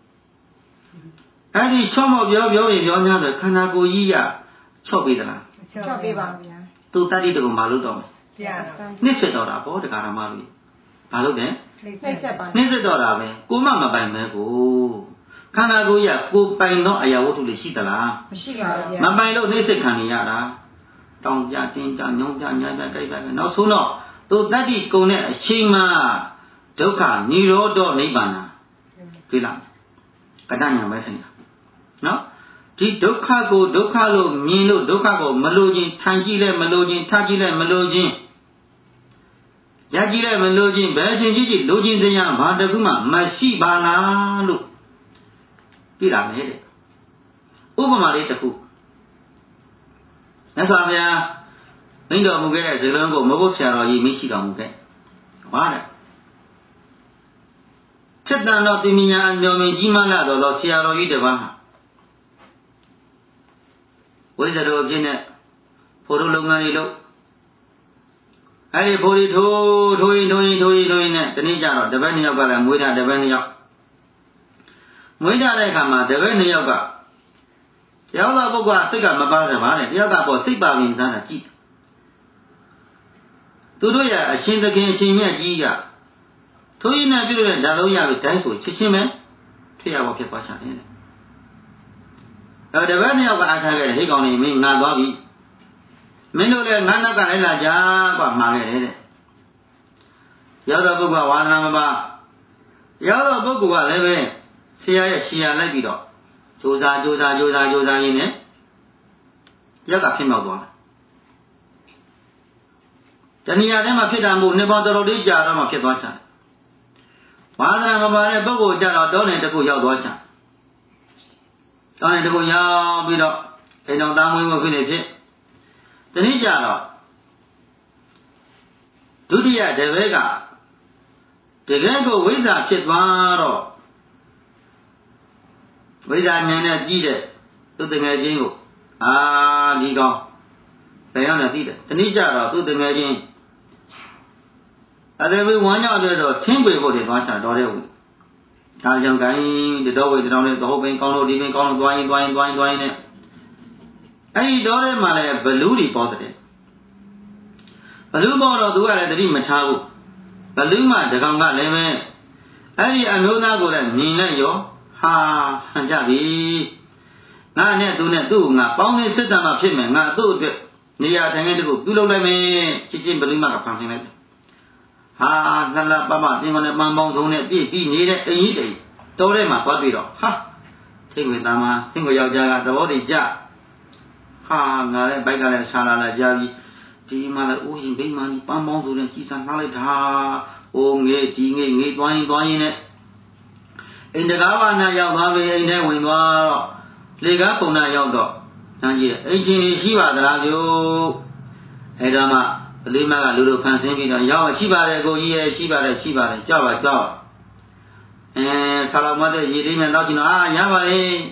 S1: အဲ့ဒီချော့မော့ပြောပြောရင်ပြောများဆိုခန္ဓာကိုယ်ကြီးရချော့ပေးသလား
S2: ချော့ပေးပါဗျာ
S1: သူတတိတကုံမလုပ်တော့ဘူး
S2: ဗျာ
S1: နှစ်ချက်တော့တာဗောတက္ကရာမလို့ဘာလုပ်တယ်
S2: နှစ်ချက်ပါ
S1: နှစ်ချက်တော့တာပဲကိုမမပိုင်မဲကိုခန္ဓာကိုယ်ရကိုပိုင်တော့အရာဝတ္ထုလေးရှိသလား
S2: မရှိပါဘူးဗျာ
S1: မပိုင်လို့နှစ်ချက်ခံနေရတာတောင်ကြတင်းကြညုံကြညာပြကြိုက်ပြနောက်ဆုံးတော့သူတတိကုံတဲ့အချိန်မှာဒုက္ခនិရောဓနိဗ္ဗာန်တွေ့လားကတ္တညာပဲဆိုင်တာနော်ဒီဒုက္ခကိုဒုက္ခလို့မြင်လို့ဒုက္ခကိုမလိုခြင်းထိုင်ကြည့်လဲမလိုခြင်းထားကြည့်လဲမလိုခြင်းရကြည့်လဲမလိုခြင်းဘယ်ချင်းကြည့်ကြည့်လိုခြင်းတရားဘာတခုမှမရှိပါလားလို့ပြလာမယ်တဲ့ဥပမာလေးတစ်ခုမြတ်စွာဘုရားမိန့်တော်မူခဲ့တဲ့ဇေလုံးကိုမဟုတ်ဆရာတော်ကြီးမရှိတော်မူခဲ့ဟောတဲ့ချက်တန်တော်တိမိညာအညော်မင်းကြီးမလာတော်သောဆရာတော်ကြီးတစ်ပါးဟာဝိဇ္ဇတော်အဖြစ်နဲ့ဖို့တို့လုပ်ငန်းတွေလုပ်အဲ့ဒီဖို့တွေထိုးထိုးရင်ထိုးရင်ထိုးရင်ထိုးရင်နဲ့တနေ့ကျတော့တပည့်နှစ်ယောက်ကလည်းမွေးတာတပည့်နှစ်ယောက်မွေးတာတဲ့အခါမှာတပည့်နှစ်ယောက်ကတယောက်သောပုဂ္ဂိုလ်စိတ်ကမပါတယ်ဗါတဲ့တယောက်ကပေါ့စိတ်ပါဝင်စားတာကြည့်သူတို့ရဲ့အရှင်သခင်အရှင်မြတ်ကြီးကထိုးရင်နဲ့ပြုလို့တဲ့ဓာတ်လုံးရပြီတိုင်းဆိုချက်ချင်းပဲထွေရပေါ်ဖြစ်သွားချတယ်တဲ့အဲတပည့်နှစ်ယောက်ကအားထားခဲ့တယ်ဟိတ်ကောင်နေမင်းငါသွားပြီမင်းတို့လည်းငါနောက်ကလည်းလာကြကွာမှာခဲ့တယ်တဲ့ရောက်တော့ပုဂ္ဂိုလ်ဝါဒနာမပါရောက်တော့ပုဂ္ဂိုလ်ကလည်းပဲဆရာရဲ့ရှီယာလိုက်ပြီးတော့ကြိုးစားကြိုးစားကြိုးစားကြိုးစားရင်းနဲ့ရက်ကဖြစ်မြောက်သွားတယ်တဏှာထဲမှာဖြစ်တာမို့နှစ်ပေါင်းတော်တော်လေးကြာတော့မှဖြစ်သွားချတယ်ဝါဒနာမပါတဲ့ပုဂ္ဂိုလ်ကြတော့တောင်းနေတစ်ခုရောက်သွားချတောင်းနေတစ်ခုရောက်ပြီးတော့အိမ်တော်သားမွေးမှုဖြစ်နေဖြစ်တနည်းကြတော့ဒုတိယတပည့်ကတကယ်ကိုဝိဇ္ဇာဖြစ်သွားတော့ဝိဇ္ဇာဉာဏ်နဲ့ကြီးတဲ့သူတငယ်ချင်းကိုအာဒီကောင်ဘယ်ရောက်နေသိတယ်တနည်းကြတော့သူတငယ်ချင်းအဲ့ဒါပဲဝမ်းကြောက်တဲ့တော့ထင်းပွေဖို့တွေသွားချတော်တဲ့ဝင်ဒါကြောင့်ခိုင်းတတော်ဝေတတော်နဲ့သဟုတ်ပင်ကောင်းလို့ဒီပင်ကောင်းလို့သွားရင်သွားရင်သွားရင်သွားရင်နဲ့အဲ့ဒီတော်ထဲမှာလည်းဘလူးတွေပေါ်တဲ့ဘလူးပေါ်တော့သူကလည်းတတိမထားဘူးဘလူးမှတကောင်ကလည်းပဲအဲ့ဒီအမျိုးသားကိုလည်းမြင်လိုက်ရောဟာဟန်ကြပြီငါနဲ့သူနဲ့သူ့ကိုငါပေါင်းနေစစ်တမ်းမှဖြစ်မယ်ငါသူ့အတွက်နေရာထိုင်ခင်းတခုပြုလုပ်လိုက်မယ်ချင်းချင်းဘလူးမှကဖန်ဆင်းလိုက်တယ်ဟာလှလှပပတင်းကနေပန်းပေါင်းဆုံးနဲ့ပြည့်ပြီးနေတဲ့အိမ်ကြီးတိမ်တော်ထဲမှာသွားတွေ့တော့ဟာထိတ်ဝင်သားမဆင်းကိုယောက်ျားကသဘောတည်းကြဟာငါလည်းဘိုက်ကလည်းဆာလာလာကြပြီဒီမှာလည်းအိုးရင်ဘိမှန်ကြီးပန်းပေါင်းဆိုတဲ့ကြီးစားနှားလိုက်တာအိုးငေးဒီငေးငေးသွားရင်သွားရင်နဲ့အိမ်တကားဝနာရောက်သွားပြီအိမ်ထဲဝင်သွားတော့လေကားပုံနာရောက်တော့နန်းကြီးအိမ်ချင်းရှိပါသလားဗျို့အဲ့ဒါမှပလေးမကလူလူဖန်ဆင်းပြီးတော့ရောက်ရှိပါတယ်ကိုကြီးရဲ့ရှိပါတယ်ရှိပါတယ်ကြွပါကြွပါအဲဆာလောမတဲ့ရေလေးနဲ့တော့ကျင်တော့အာရပါလေ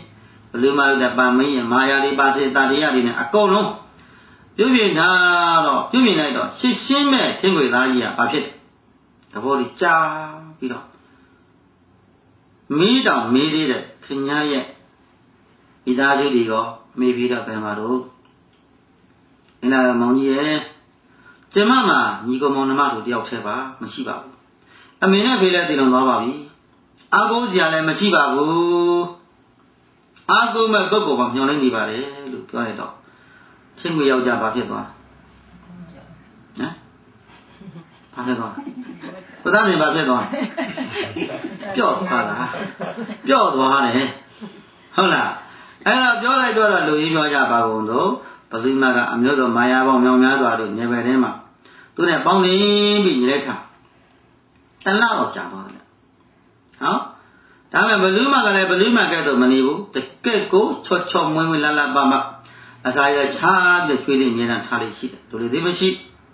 S1: ဘလူမလို့တဲ့ပါမင်းရဲ့မာယာလေးပါစေတာတရားတွေနဲ့အကုန်လုံးပြုပြင်ထားတော့ပြုပြင်လိုက်တော့ရှစ်ရှင်းမဲ့ထင်းခွေသားကြီးကဘာဖြစ်လဲသဘောလေးကြာပြီးတော့မီးတောင်မေးသေးတဲ့ခင်ဗျားရဲ့မိသားစုတွေရောမေးပြီးတော့ပြန်ပါတော့အင်းလာမောင်ကြီးရဲ့ကျမမှာညီကောင်မောင်နှမတို့တယောက်တည်းပါမရှိပါဘူးအမေနဲ့ဖေးလည်းတည်လုံသွားပါပြီအာကိုစရာလည်းမရှိပါဘူးအာကိုမဲ့ပုဂ္ဂိုလ်ကမျောနေနေပါတယ်လို့ပြောရတော့ချင်းကိုယောက်ျားဘာဖြစ်သွားလဲဟမ်ဘာဖြစ်သွားဘုရားနေဘာဖြစ်သွားပြော့သွားလားပြော့သွားတယ်ဟုတ်လားအဲ့တော့ပြောလိုက်တော့လူကြီးပြောကြပါကုန်တော့ဘသိမကအမျိုးတော်မာယာပေါင်းမြောင်များစွာတို့နေပယ်ထဲမှာသူနဲ့ပေါင်းနေပြီးညီလိုက်တာတလတော့ကြာသွားတယ်နော်ဒါပေမဲ့ဘလူးမကလည်းဘလူးမကဲ့သို့မနေဘူးတကယ့်ကိုချော့ချော့မွေးမွေးလာလာပါမအစာရချားပြီးချွေးလေးမြင်တာထားလေးရှိတယ်တို့လေသေးမရှိ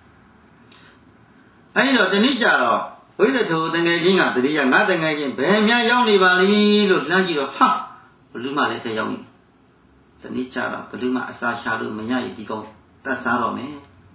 S1: အဲဒီတော့ဒီနေ့ကျတော့ဝိသထုတငယ်ချင်းကတတိယငါတငယ်ချင်းဘယ်များရောက်နေပါလိလို့လှမ်းကြည့်တော့ဟာဘလူးမလည်းထဲရောက်နေဒီနေ့ကျတော့ဘလူးမအစာရှာလို့မရရဒီကောင်တတ်စားတော့မယ်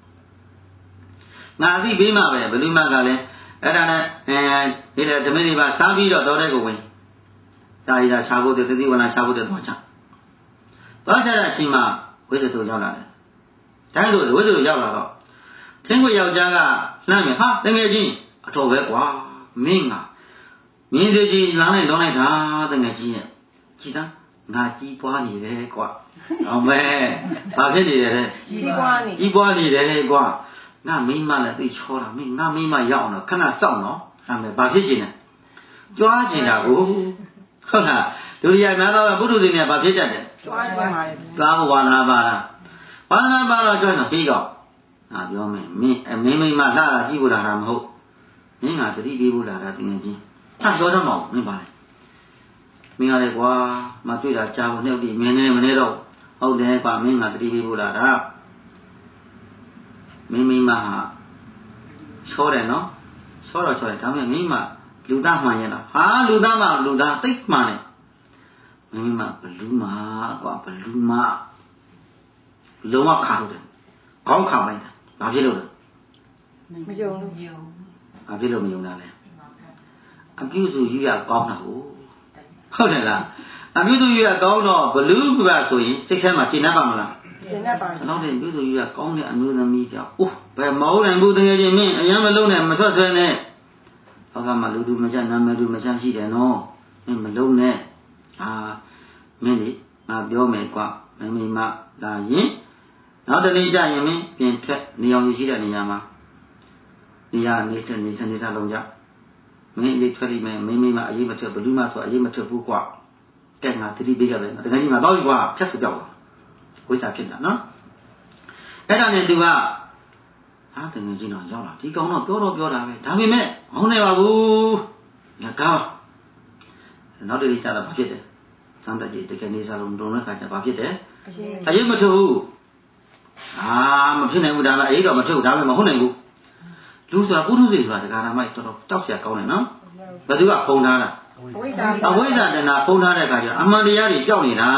S1: ငါအသိပေးမှပဲဘလူးမကလည်းအဲ့ဒါနဲ့အဲဒီလေသမီးတွေပါစားပြီးတော့တော်တဲ့ကိုဝင်စာရည်သာချဖို့တဲ့သတိဝနာချဖို့တဲ့တော့ချသွားကြတဲ့အချိန်မှာဝိသထုရောက်လာတယ်ဒါလို့ဝိသထုရောက်လာတော့သင်္ခွေယောက်ျားကလှမ်းမြဟာတကယ်ချင်းအတော်ပဲကွာမင်းကမြင်းသေးကြီးလမ်းနဲ့လုံးလိုက်တာတကယ်ချင်းရဲ့ကြည်သားငါကြီးပွားနေတယ်ကွာအောင်မဲဘာဖြစ်နေတယ်လဲ
S2: ကြီးပွားနေ
S1: ကြီးပွားနေတယ်ကွာငါမိမလည်းသိချောတာမင်းငါမိမရောက်အောင်တော့ခဏစောင့်နော်အဲ့မဲ့ဘာဖြစ်ချင်လဲကြွားချင်တာကိုဟုတ်လားဒုတိယများတော့ပုထုဇဉ်တွေကဘာဖြစ်တတ်တယ်
S2: ကြွားချင်ပါတယ်
S1: ကြွားဖို့ဝါဒနာပါလားဝါဒနာပါတော့ကြွားတော့ဟေးကောငါပြောမယ်မင်းအမင်းမိမလှတာကြည့်ဖို့လာတာမဟုတ်မင်းကတတိပေးဖို့လာတာတင်ငယ်ချင်းထပ်ပြောစမ်းမအောင်မင်းပါလေမင်းကလည်းကွာမတွေ့တာကြာဖို့နှုတ်ပြီးမင်းနဲ့မနေတော့ဟုတ်တယ်ကွာမင်းကတတိပေးဖို့လာတာမင်းမိမဟာချောတယ်နော်ချောတော့ချောတယ်ဒါပေမဲ့မိမလူသားမှန်ရလားဟာလူသားမှလူသားသိမှန်တယ်မင်းမဘလူးမကွာဘလူးမလုံးဝခါလို့တယ်ခေါင်းခါလိုက်တာဘာဖြစ်လို့လဲ
S2: မယုံလို့ယုံ
S1: ဘာဖြစ်လို့မယုံတာလဲအပြုစုယူရကောင်းတာဟုတ်ဟုတ်တယ်လားအပြုစုယူရကောင်းတော့ဘလူးကဆိုရင်စိတ်ထဲမှာရှင်းတတ်ပါမလား
S2: ရှင်းတတ်ပါ
S1: ဘူးတော့တဲ့ပြုစုယူရကောင်းတဲ့အမျိုးသမီးကြောင့်အိုးဘယ်မဟုတ်နိုင်ဘူးတကယ်ချင်းမင်းအရင်မလုံးနဲ့မဆွတ်ဆွဲနဲ့ဟောကမှလူလူမချနာမည်လူမချရှိတယ်နော်မင်းမလုံးနဲ့အာမင်းလေငါပြောမယ်ကွာမင်းမိမလာရင်နောက်တနေ့ကျရင်မင်းပြင်ထွက်နေအောင်ရှိတဲ့နေရာမှာနေရာနေတဲ့နေစနေစားလုံးကြမင်းအေးထွက်လိမ့်မယ်မင်းမိမအေးမထွက်ဘလူးမဆိုအေးမထွက်ဘူးကွာကဲငါတတိပေးကြပဲတကယ်ကြီးငါတော့ပြီကွာဖြတ်ဆိုပြောက်သွားဝိစာဖြစ်တာနော်အဲ့ဒါနဲ့သူကဟာတကယ်ကြီးတော့ရောက်လာဒီကောင်တော့ပြောတော့ပြောတာပဲဒါပေမဲ့မဟုတ်နိုင်ပါဘူးငါကောင်းနောက်တနေ့ကျတော့ဘာဖြစ်တယ်စမ်းတကြီးတကယ်နေစားလုံးတုံးတဲ့ခါကျဘာဖြစ်တယ်အေးမထွက်ဘူးအာမဖြစ်နိုင်ဘူးဒါမှအေးတော့မထုတ်ဒါမှမဟုတ်နိုင်ဘူးလူဆိုတာပုထုဇဉ်ဆိုတာဒကာရမိုက်တော်တော်တောက်ရကောင်းတယ်နော်ဘယ်သူကပုံထားတာ
S2: အဝိဇ္ဇာ
S1: အဝိဇ္ဇာတဏှာပုံထားတဲ့အခါကျအမှန်တရားတွေကြောက်နေတာ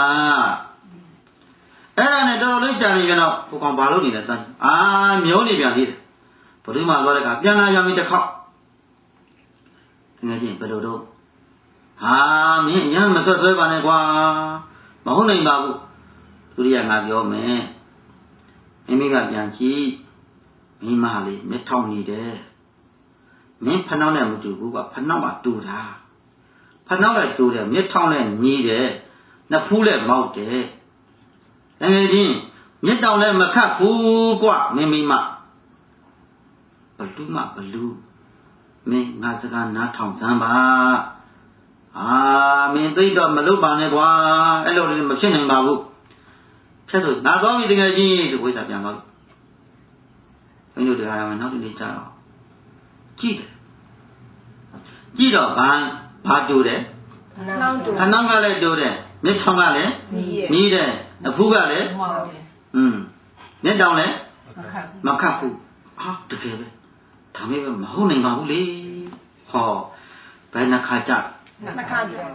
S1: အဲ့ဒါနဲ့တော်တော်လေးကြာနေကြတော့ကိုကောင်ဘာလို့နေလဲစမ်းအာမျောနေပြန်သေးတယ်ဘုရားမှာသွားတဲ့အခါပြန်လာရပြီတစ်ခေါက်တကယ်ချင်းဘယ်လိုတော့ဟာမင်းအရင်မဆွတ်ဆွဲပါနဲ့ကွာမဟုတ်နိုင်ပါဘူးသူရိယငါပြောမယ်မိမိကပြန်ကြည့်မိမလေးမျက်ထောင်နေတယ်မင်းဖနှောင်းနဲ့မတူဘူးကွာဖနှောင်းကတူတာဖနှောင်းလည်းတူတယ်မျက်ထောင်လည်းညီတယ်နှစ်ဖူးလည်းမောက်တယ်တကယ်ချင်းမျက်တောင်လည်းမခတ်ဘူးကွာမင်းမိမဘလူးမဘလူးမင်းငါစကားနားထောင်စမ်းပါအာမင်းသိတော့မလုပ်ပါနဲ့ကွာအဲ့လိုလည်းမဖြစ်နိုင်ပါဘူးဖြတ်ဆိုနာသွားပြီတကယ်ကြီးဒီဝိဇ္ဇာပြန်သွားပြီဘယ်လိုတရားရမနောက်တနေ့ကြာတော့ကြည့်တယ်ကြည့်တော့ဘာဘာတူတယ်
S2: နှောင်းတူ
S1: အနောက်ကလည်းတူတယ်မျက်ချောင်းကလည်းနီးတယ်အဖူးကလည်း
S2: မှောက်တယ်
S1: อืมမျက်တောင်လည်းမခတ်ဘူးဟာတကယ်ပဲဒါမဲ့ပဲမဟုတ်နိုင်ပါဘူးလေဟောဘယ်နှခါကြာ
S2: နှခါကြာ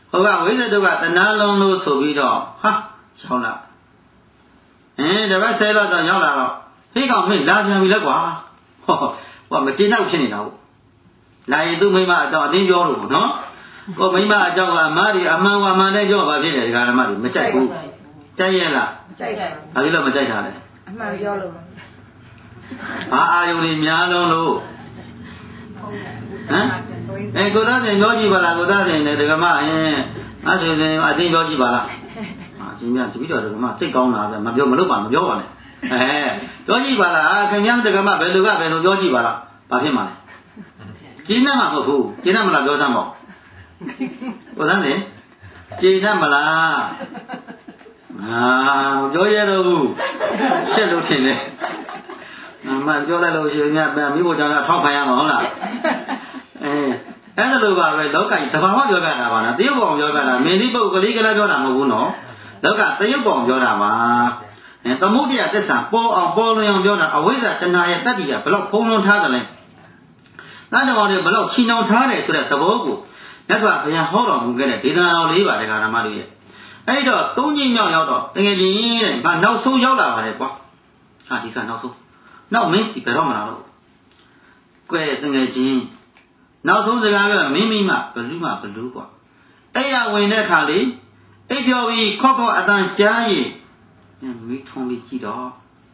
S1: ဟုတ်ကဝိဇ္ဇတုကတဏှာလုံးလို့ဆိုပြီးတော့ဟာရောက်လာအင်းတပတ်ဆယ်တော့တော့ရောက်လာတော့ဟိကောင်မင်းလာပြန်ပြီလဲကွာဟောဟောမကျေနပ်ဖြစ်နေတာဟုတ်လာရင်သူ့မိမအကြောင်းအတင်းပြောလို့နော်ကိုမိမအကြောင်းကအမားဒီအမှန်ကအမှန်တည်းပြောပါဖြစ်တယ်ဒီကရမတွေမကြိုက်ဘူးကြိုက်ရဲ့လား
S2: ကြိုက်တယ်
S1: ဘာဖြစ်လို့မကြိုက်တာလဲ
S2: အမှန်ပြောလို့
S1: ဘာအာယုန်တွေများလုံးလို့ဟမ်အဲကိုသားတင်ပြောကြည့်ပါလားကိုသားတင်နဲ့ဒကမအင်းအဲ့ဆိုရင်အတင်းပြောကြည့်ပါလားအာရှင်မြတ်တပည့်တော်ဒကမစိတ်ကောင်းတာပဲမပြောမလို့ပါမပြောပါနဲ့အဲပြောကြည့်ပါလားခင်ဗျားဒကမဘယ်လိုကဘယ်လိုပြောကြည့်ပါလားဘာဖြစ်မှာလဲကျင်းနေမှာမဟုတ်ဘူးကျင်းနေမလားပြောစမ်းပေါ့ကိုသားတင်ကျင်းနေမလားအာမပြောရတော့ဘူးရှက်လို့ထင်တယ်အမှန်ပြောလိုက်လို့ရှင်မြတ်မိဖို့ကြောင့်ထောက်ခံရမှာဟုတ်လားအဲအဲ့ဒါလိုပါပဲလောကကြီးတဘာဝပြောပြတာပါနော်တရုပ်ကောင်ပြောပြတာမင်းဒီပုတ်ကလေးကလေးပြောတာမဟုတ်ဘူးနော်လောကတရုပ်ကောင်ပြောတာပါအဲသမုဒ္ဒရာသစ္စာပေါ်အောင်ပေါ်လွင်အောင်ပြောတာအဝိဇ္ဇာတဏှာရဲ့တတ္တိကဘလောက်ဖုံးလွှမ်းထားတယ်လဲသားတော်တွေဘလောက်ချီနှောင်ထားတယ်ဆိုတဲ့သဘောကိုမြတ်စွာဘုရားဟောတော်မူခဲ့တဲ့ဒေသနာတော်လေးပါတရားဓမ္မတွေရဲ့အဲ့တော့သုံးကြီးမြောက်ရောက်တော့တကယ်ကြီးတဲ့ငါနောက်ဆုံးရောက်လာပါတယ်ကွာဟာဒီကနောက်ဆုံးနောက်မင်းစီဘယ်တော့မှလာတော့ကွဲတကယ်ချင်းနောက်ဆုံးစကားကမင်းမိမဘလူးမှဘလူးကွာအဲ့ရဝင်တဲ့အခါလေးအိပ်ပျော်ပြီးခော့ခော့အတန်ကြားရင်မိထုံးပြီးကြည့်တော့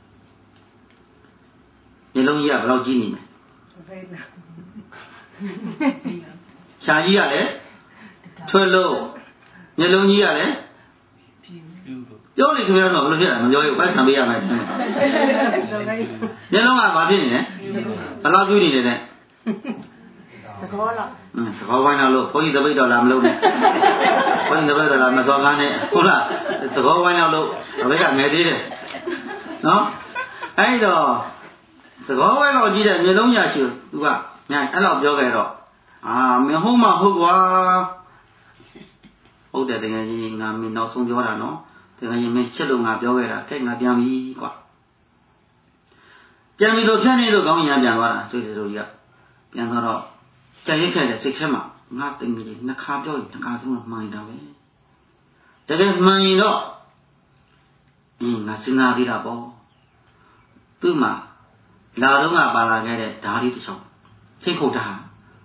S1: မျက်လုံးကြီးကဘယ်လောက်ကြီးနေမလဲခြာကြီးကလည်းထွတ်လို့မျက်လုံးကြီးကလည်းပြောလိခင်ဗျားတော့ဘယ်လိုဖြစ်လဲမပြောဘူးပတ်ဆံပေးရမယ်မျက်လုံးကဘာဖြစ်နေလဲဘယ်လောက်ကျူးနေလဲတဲ့
S2: သကောလောက်
S1: อืมသကောဝိုင်းတော့လို့ဘုန်းကြီးတပိတ်တော်လာမလုပ်နဲ့ဘုန်းကြီးတပိတ်တော်လာမစော်ကားနဲ့ဟုတ်လားသကောဝိုင်းတော့လို့ဘယ်ကငယ်သေးတယ်နော်အဲ့တော့သကောဝိုင်းတော့ကြီးတဲ့မျက်လုံးညာရှိသူကညာအဲ့လောက်ပြောခဲ့တော့အာမင်းဟုတ်မှဟုတ်ကွာဟုတ်တယ်တကယ်ကြီးငါမင်းနောက်ဆုံးပြောတာနော်တကယ်ကြီးမင်းရှစ်လို့ငါပြောခဲ့တာကဲငါပြန်ပြီကွာပြန်ပြီလို့ဖြတ်နေလို့ကောင်းရင်ပြန်သွားတာဆိုစီဆိုကြီးကပြန်သွားတော့ကြိုက်ရခဲ့တဲ့စိတ်ထဲမှာငါတင်ကြီးနှစ်ခါပြောရင်နှစ်ခါသုံးတော့မှန်တာပဲတကယ်မှန်ရင်တော့အင်းငါစဉ်းစားသေးတာပေါ့သူ့မှာလာတော့ငါပါလာခဲ့တဲ့ဓာရီတစ်ချောင်းချိန်ခုတ်တာ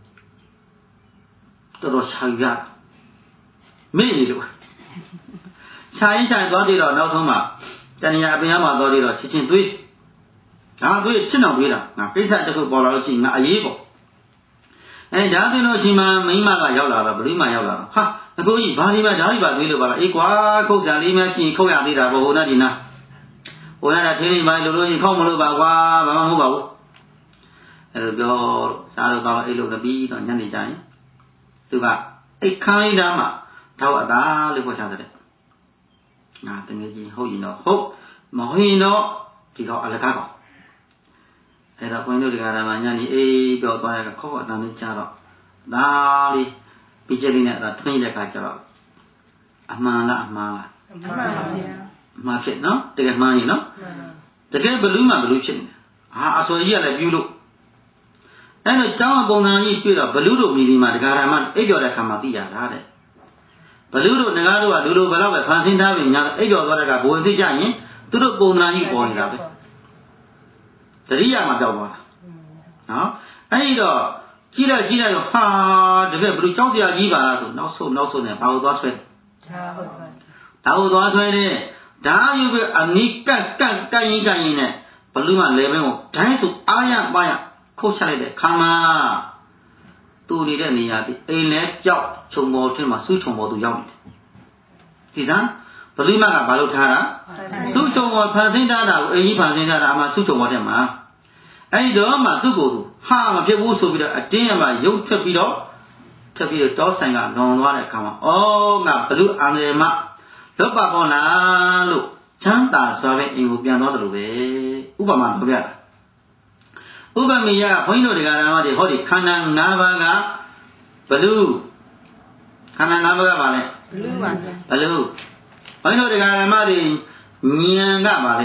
S1: တော်တော်ရှာရမေ့နေလို့ရှာရင်ရှာသွားသေးတော့နောက်ဆုံးမှာတဏှာအပင်ရမှာသွားသေးတော့ချင်းချင်းသွေးဒါသွေးဖြစ်အောင်သွေးတာငါကိစ္စတစ်ခုပေါ်လာလို့ချင်းငါအေးပေါ့အဲဒါသိလို့ချင်းမှမိမကရောက်လာတော့ဘလူးမှရောက်လာတော့ဟာအကိုကြီးဘာဒီမှာဓာရီပါသွေးလို့ပါလားအေးကွာခုတ်စားလေးမှချင်းခုတ်ရသေးတာပေါ့ဟိုနာဒီနာဟိုနာထင်းနေမှလို့လို့ချင်းခေါက်မလို့ပါကွာဘာမှမဟုတ်ပါဘူးအဲလိုပြောစားတော့တော့အိတ်လို့ပြီးတော့ညနေကျရင်သူကအိတ်ခိုင်းတာမှထောက်အသားလေးဖွက်ထားတဲ့ငါတကယ်ကြီးဟုတ်ရင်တော့ဟုတ်မဟုတ်ရင်တော့ဒီတော့အလကားကောင်အဲ့တော့ဘုန်းကြီးတို့ဒီကရမညနေအေးပြောသွားတဲ့ခေါက်ခေါက်အတန်းလေးကြားတော့ဒါလေးပြီးချက်လေးနဲ့အသာထွင်းတဲ့အခါကျတော့အမှန်လားအမှားလား
S2: အမှန်ပါဗျာ
S1: အမှားဖြစ်နော်တကယ်မှန်ရင်နော်တကယ်ဘလူးမှဘလူးဖြစ်နေဟာအစောကြီးကလည်းပြုလို့အဲ့တော့ကျောင်းပုံစံကြီးပြတော့ဘလူးတို့မိဒီမှာဒကာရမအိပ်ပြောတဲ့ခါမှာသိရတာတဲ့ဘလူးတို့ငကားတို့ကလူလိုဘယ်တော့ပဲဖန်ဆင်းထားပြီညာအိပ်ပြောသွားတဲ့ကဘိုးသိကြရင်သူတို့ပုံစံကြီးပေါ်နေတာပဲတတိယမှာကြောက်သွားတာနော်အဲ့တော့ကြီးလိုက်ကြီးလိုက်တော့ဟာတကယ်ဘလူးကြောက်စရာကြီးပါလားဆိုနောက်ဆုံးနောက်ဆုံးနဲ့ဘာလို့သွားဆွဲဒါဟုတ်ပါဒါဟုတ်သွားဆွဲတယ်ဒါယူပြီးအနိကတ်ကတ်ကတ်ရင်ကတ်ရင်နဲ့ဘလူးမှလေမင်းကိုဒိုင်းဆိုအားရပါရခုတ်ချလိုက်တဲ့ခါမှာသူနေတဲ့နေရာဒီအိမ်လဲကြောက်ခြုံပေါ်ထင်းမှာစူးခြုံပေါ်သူရောက်နေတယ်ဒီစမ်းဘလူးမကဘာလို့ထားတာစူးခြုံပေါ်ဖန်ဆင်းထားတာကိုအိမ်ကြီးဖန်ဆင်းထားတာအမှစူးခြုံပေါ်ထဲမှာအဲ့ဒီတော့မှသူ့ကိုယ်သူဟာမဖြစ်ဘူးဆိုပြီးတော့အတင်းရမှရုပ်ထွက်ပြီးတော့ထွက်ပြီးတော့တောဆိုင်ကလွန်သွားတဲ့အခါမှာအော်ငါဘလူးအန္တရာယ်မလွတ်ပါပေါ်လားလို့ချမ်းသာစွာပဲအိမ်ကိုပြန်သွားတယ်လို့ပဲဥပမာပြောပြတာဥပမေယဘုန်းကြီးတို့ဒီကရမတွေဟောဒီခန္ဓာ၅ပါးကဘလူးခန္ဓာ၅ပါးကပါလဲ
S2: ဘလူးပါဗျာ
S1: ဘလူးဘုန်းကြီးတို့ဒီကရမတွေဉာဏ်ကပါလဲ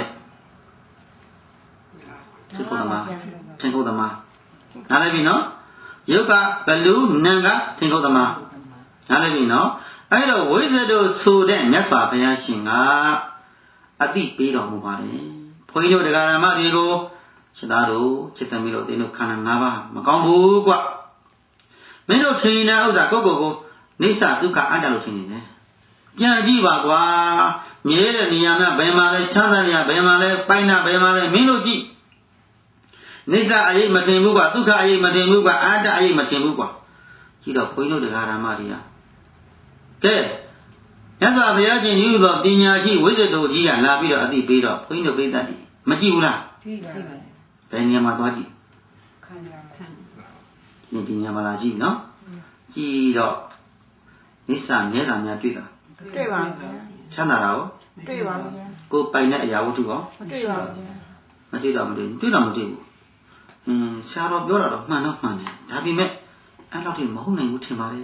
S1: သင်္ခုသမားသင်္ခုသမားနားလည်ပြီနော်ယုတ်ကဘလူးနံကသင်္ခုသမားနားလည်ပြီနော်အဲ့တော့ဝိဇ္ဇတို့ဆိုတဲ့မြတ်စွာဘုရားရှင်ကအတိပေးတော်မူပါတယ်ဘုန်းကြီးတို့တရားဓမ္မတွေကိုစိတ်သားတို့စိတ်သမီးတို့သင်တို့ခန္ဓာ၅ပါးမကောင်းဘူးကွမင်းတို့ထင်နေတဲ့ဥစ္စာကိုယ့်ကိုယ်ကိုနိစ္စဒုက္ခအတ္တလို့ထင်နေတယ်ပြန်ကြည့်ပါကွာမြဲတဲ့နေရာမှာဘယ်မှာလဲချမ်းသာနေရာဘယ်မှာလဲပိုင်နာဘယ်မှာလဲမင်းတို့ကြည့်နိစ္စအရေးမထင်ဘူးကွာဒုက္ခအရေးမထင်ဘူးကွာအတ္တအရေးမထင်ဘူးကွာကြည့်တော့ဘုန်းကြီးတို့တရားဓမ္မတွေကကဲမြတ်စွာဘုရားရှင်ယူသောပညာရှိဝိဇ္ဇတို့ကြီးကလာပြီးတော့အသိပေးတော့ဘုန်းကြီးတို့ပြိဿတိမကြည့်ဘူးလား
S2: ကြည့်ပါဘယ်
S1: ဘယ်နေရာမှာသွားကြည့်
S2: ခန္ဓာခန္ဓာ
S1: ဒီနေရာမှာလာကြည့်နော်ကြည့်တော့နိစ္စမြဲတာများတွေ့တာ
S2: တွေ့ပါဗျာ
S1: ချမ်းသာတာရော
S2: တွေ့ပါဗျာ
S1: ကိုယ်ပိုင်တဲ့အရာဝတ္ထုရော
S2: မတွေ့ပါဗျာ
S1: မတွေ့တော့မတွေ့တွေ့တော့မတွေ့ဘူးအင်းဆရာတော်ပြောတာတော့မှန်တော့မှန်တယ်ဒါပေမဲ့အဲ့လောက်ထိမဟုတ်နိုင်ဘူးထင်ပါလေ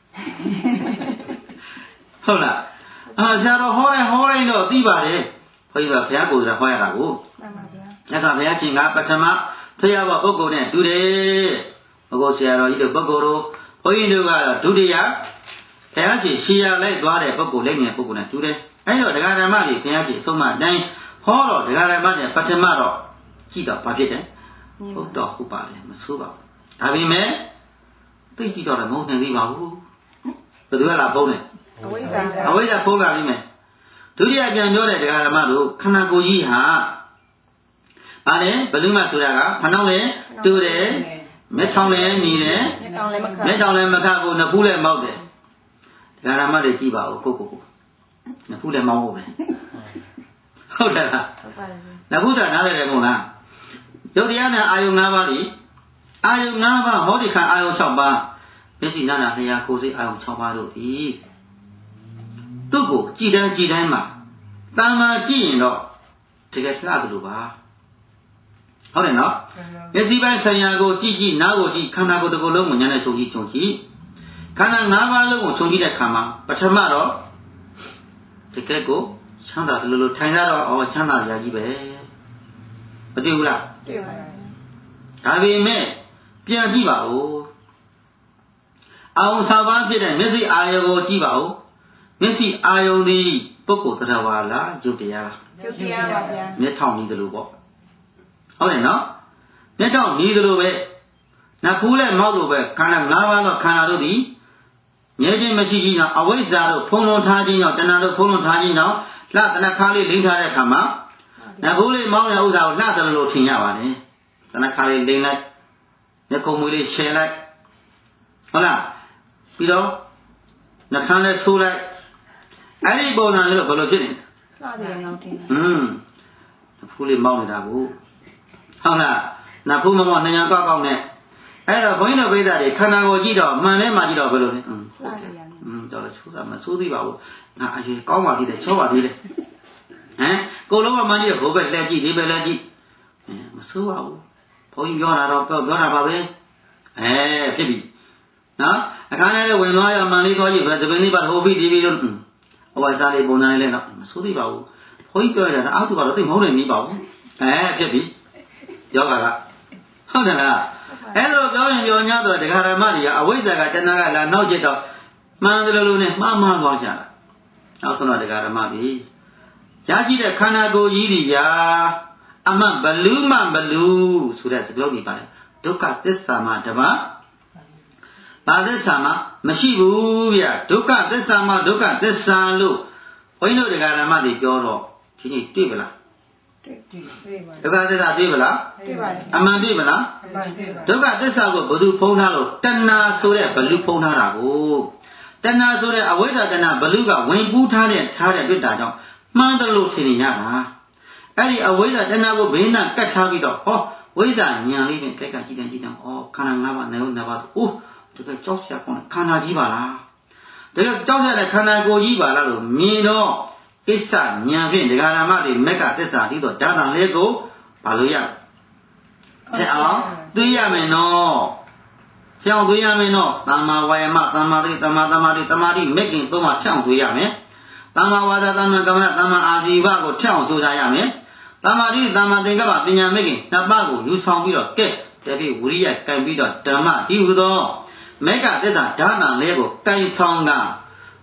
S1: ဟုတ်လားအာဆရာတော်ဟောတယ်ဟောတိုင်းတော့သိပါတယ်ဘုရားဘုရားကိုယ်တော်ဟောရတာကို
S2: မှန်ပါဗျာ
S1: ညကဘုရားရှင်ကပထမဖျားဘပုဂ္ဂိုလ်နဲ့တူတယ်ဘုဂောဆရာတော်ကြီးတို့ပုဂ္ဂိုလ်တို့ဘုန်းကြီးတို့ကတော့ဒုတိယဘုရားရှင်ရှေးရလိုက်သွားတဲ့ပုဂ္ဂိုလ်လက်ငယ်ပုဂ္ဂိုလ်နဲ့တူတယ်အဲ့တော့ဒကာဓမ္မတွေဘုရားရှင်ဆုံးမအတိုင်းဟောတော့ဒကာဓမ္မတွေပထမတော့ကြည့်တော့ဘာဖြစ်တယ်ဟုတ်တော့ဟုတ်ပါလေမဆိုးပါဘူးဒါပေမဲ့သိကြည့်တော့လည်းမဟုတ်နိုင်သေးပါဘူးဘယ်သူကလာဖုံးလဲ
S2: အဝိဇ္ဇာ
S1: အဝိဇ္ဇာဖုံးလာပြီမယ်ဒုတိယပြန်ပြောတဲ့ဒကာဓမ္မတို့ခန္ဓာကိုယ်ကြီးဟာဗါလဲဘယ်သူမှဆိုတာကဖနှောင်းလဲတူတယ်မျက်ထောင်လဲညီတယ်မျက်ထောင်လဲမခတ်ဘူးနဖူးလဲမောက်တယ်ဒကာဓမ္မတွေကြည့်ပါဦးကိုကိုကိုနဖူးလဲမောက်ဖို့ပဲဟုတ်တယ်လား
S2: ဟုတ်ပါတယ်
S1: နဖူးတာနားလဲတယ်မဟုတ်လားယုတ်တရားနဲ့အာယုံ၅ပါးလीအာယုံ၅ပါးဟောဒီခါအာယုံ၆ပါးမျက်စိနာနာလျာကိုယ်စိတ်အာယုံ၆ပါးတို့ဒီသူ့ကိုကြည်တိုင်းကြည်တိုင်းမှာတဏ္ဍာကြည့်ရင်တော့တကယ်လှတယ်လို့ပါဟုတ်တယ်နော်မျက်စိပိုင်းဆံရကိုကြည့်ကြည့်နားကိုကြည့်ခန္ဓာကိုယ်တစ်ခုလုံးကိုဉာဏ်နဲ့ချုပ်ကြည့်ချုပ်ကြည့်ခန္ဓာ၅ပါးလုံးကိုချုပ်ကြည့်တဲ့အခါမှာပထမတော့တကယ်ကိုချမ်းသာတယ်လို့ထိုင်ရတော့အော်ချမ်းသာရာကြီးပဲမတွေ့ဘူးလား
S2: တွေ့ပါဘူး
S1: ဒါပေမဲ့ပြန်ကြည့်ပါဦးအောင်ဆောက်ပါဖြစ်တဲ့မျက်စိအာယုံကိုကြည့်ပါဦးမျက်စိအာယုံသည်ပုဂ္ဂိုလ်တရားဝါလားယုတ်တရားလား
S2: ယုတ်တရားပါဗျာ
S1: မျက်ထောင်နီးတယ်လို့ပေါ့ဟုတ်တယ်နော်မျက်ထောင်နီးတယ်လို့ပဲနဖူးနဲ့မောက်လို့ပဲခန္ဓာ၅ပါးသောခန္ဓာတို့သည်မြဲခြင်းမရှိခြင်းကြောင့်အဝိဇ္ဇာတို့ဖုံးလွန်ထားခြင်းကြောင့်တဏှာတို့ဖုံးလွန်ထားခြင်းကြောင့်လှတဏှာခါလေးလိမ့်ထားတဲ့အခါမှာနဖူးလေးမောက်တဲ့ဥစ္စာကိုလှတယ်လို့ထင်ရပါတယ်တဏှာခါလေးလိမ့်လိုက်မျက်ခုံးမွေးလေးရှယ်လိုက်ဟုတ်လားပြီးတော့နှာခမ်းလေးဆိုးလိုက်အဲ့ဒီပုံစံလေးတော့ဘယ်လိုဖြစ်နေလဲ
S2: လှတယ်ငေါတင်
S1: อืมနဖူးလေးမောက်နေတာကိုဟုတ်လားနဖူးမမောက်နှညာကောက်ကောက်နဲ့အဲ့တော့ဘုန်းကြီးတို့ပြိဿတွေခန္ဓာကိုယ်ကြည့်တော့မှန်လဲမှကြည့်တော့ဘယ်လိုလဲอืม
S2: လှတယ်
S1: อืมတော်တော်ချိုးစားမဆိုးသေးပါဘူးငါအရွယ်ကောင်းပါသေးတယ်ချောပါသေးတယ်ဟမ်ကိုလုံးကမှန်ကြည့်တော့ဘိုးဘက်လက်ကြည့်ဒီဘက်လက်ကြည့်မဆိုးပါဘူးဘုန်းကြီးပြောတာတော့ပြောပြောတာပါပဲအဲဖြစ်ပြီနော်အခါနဲ့ဝင်သွားရမှန်လေးသွားကြည့်ပဲသပင်းလေးပါဟိုပြီးဒီပြီးတော့ဟိုဝါစားလေးပုံစံလေးလည်းတော့မဆိုးသေးပါဘူးဘုန်းကြီးပြောရတာအားသူကတော့သိမဟုတ်နိုင်ပြီပါဘူးအဲဖြစ်ပြီယောဂကဟုတ်တယ်လားအဲ့လိုပြောရင်ပြောညတော့ဒကာရမတွေကအဝိဇ္ဇာကတဏှာကလာနောက်ကျတော့မှန်တယ်လို့နဲ့မှားမှားသွားကြတာနောက်ဆုံးတော့ဒကာရမပြီရရှိတဲ့ခန္ဓာကိုယ်ကြီးတွေဗျာအမှန်ဘလူးမှဘလူးဆိုတဲ့စကားလုံးကြီးပါတယ်ဒုက္ခသစ္စာမှာတပါးဘာသစ္စာမှာမရှိဘူးဗျဒုက္ခသစ္စာမှာဒုက္ခသစ္စာလို့ဘုန်းကြီးတို့ဒကာရမတွေပြောတော့ဒီနေ့တွေ့ပလား
S2: တွေ့တွေ့ပါ
S1: ဒုက္ခသစ္စာတွေ့ပလား
S2: တွေ့ပါတယ်
S1: အမှန်တွေ့ပလား
S2: အမှန်တွေ့ပါ
S1: ဒုက္ခသစ္စာကိုဘယ်သူဖုံးထားလို့တဏှာဆိုတဲ့ဘလူးဖုံးထားတာကိုတဏှာဆိုတဲ့အဝိဇ္ဇာတဏှာဘလူးကဝင်ပူးထားတဲ့ထားတဲ့တွေ့တာကြောင့်မှန်တယ်လို့ထင်နေရတာအဲ့ဒီအဝိဇ္ဇာတဏှာကိုဘေးနဲ့ကတ်ထားပြီးတော့ဟောဝိဇ္ဇာဉာဏ်လေးနဲ့ကြိုက်ကကြည့်တယ်ကြည့်တယ်ဩခန္ဓာ၅ပါးနေဦး၅ပါးအိုးတကယ်ကြောက်ရကောင်းခန္ဓာကြီးပါလားတကယ်ကြောက်ရတဲ့ခန္ဓာကိုယ်ကြီးပါလားလို့မြင်တော့ပစ္စဉာဏ်ဖြင့်ဒကာရမတွေမက်ကသစ္စာပြီးတော့ဓာတ်တန်လေးကိုဘာလို့ရဆက်အောင်သိရမယ်နော်ဆက်အောင်သိရမယ်နော်သမ္မာဝါယာမသမ္မာတိသမ္မာသမာဓိသမာဓိမက်ကင်သုံးပါထအောင်သိရမယ်သမ္မာဝါစာသမ္မာကမ္မနာသမ္မာအာဇီဝကိုထအောင်သိကြရမယ်သမ္မာတိသမ္မာသင်္ကပ္ပပညာမက်ကင်နှစ်ပါးကိုယူဆောင်ပြီးတော့ကဲတပိဝိရိယကံပြီးတော့ဓမ္မဒီဟုသောမက်ကသစ္စာဓာတ်တန်လေးကိုကင်ဆောင်က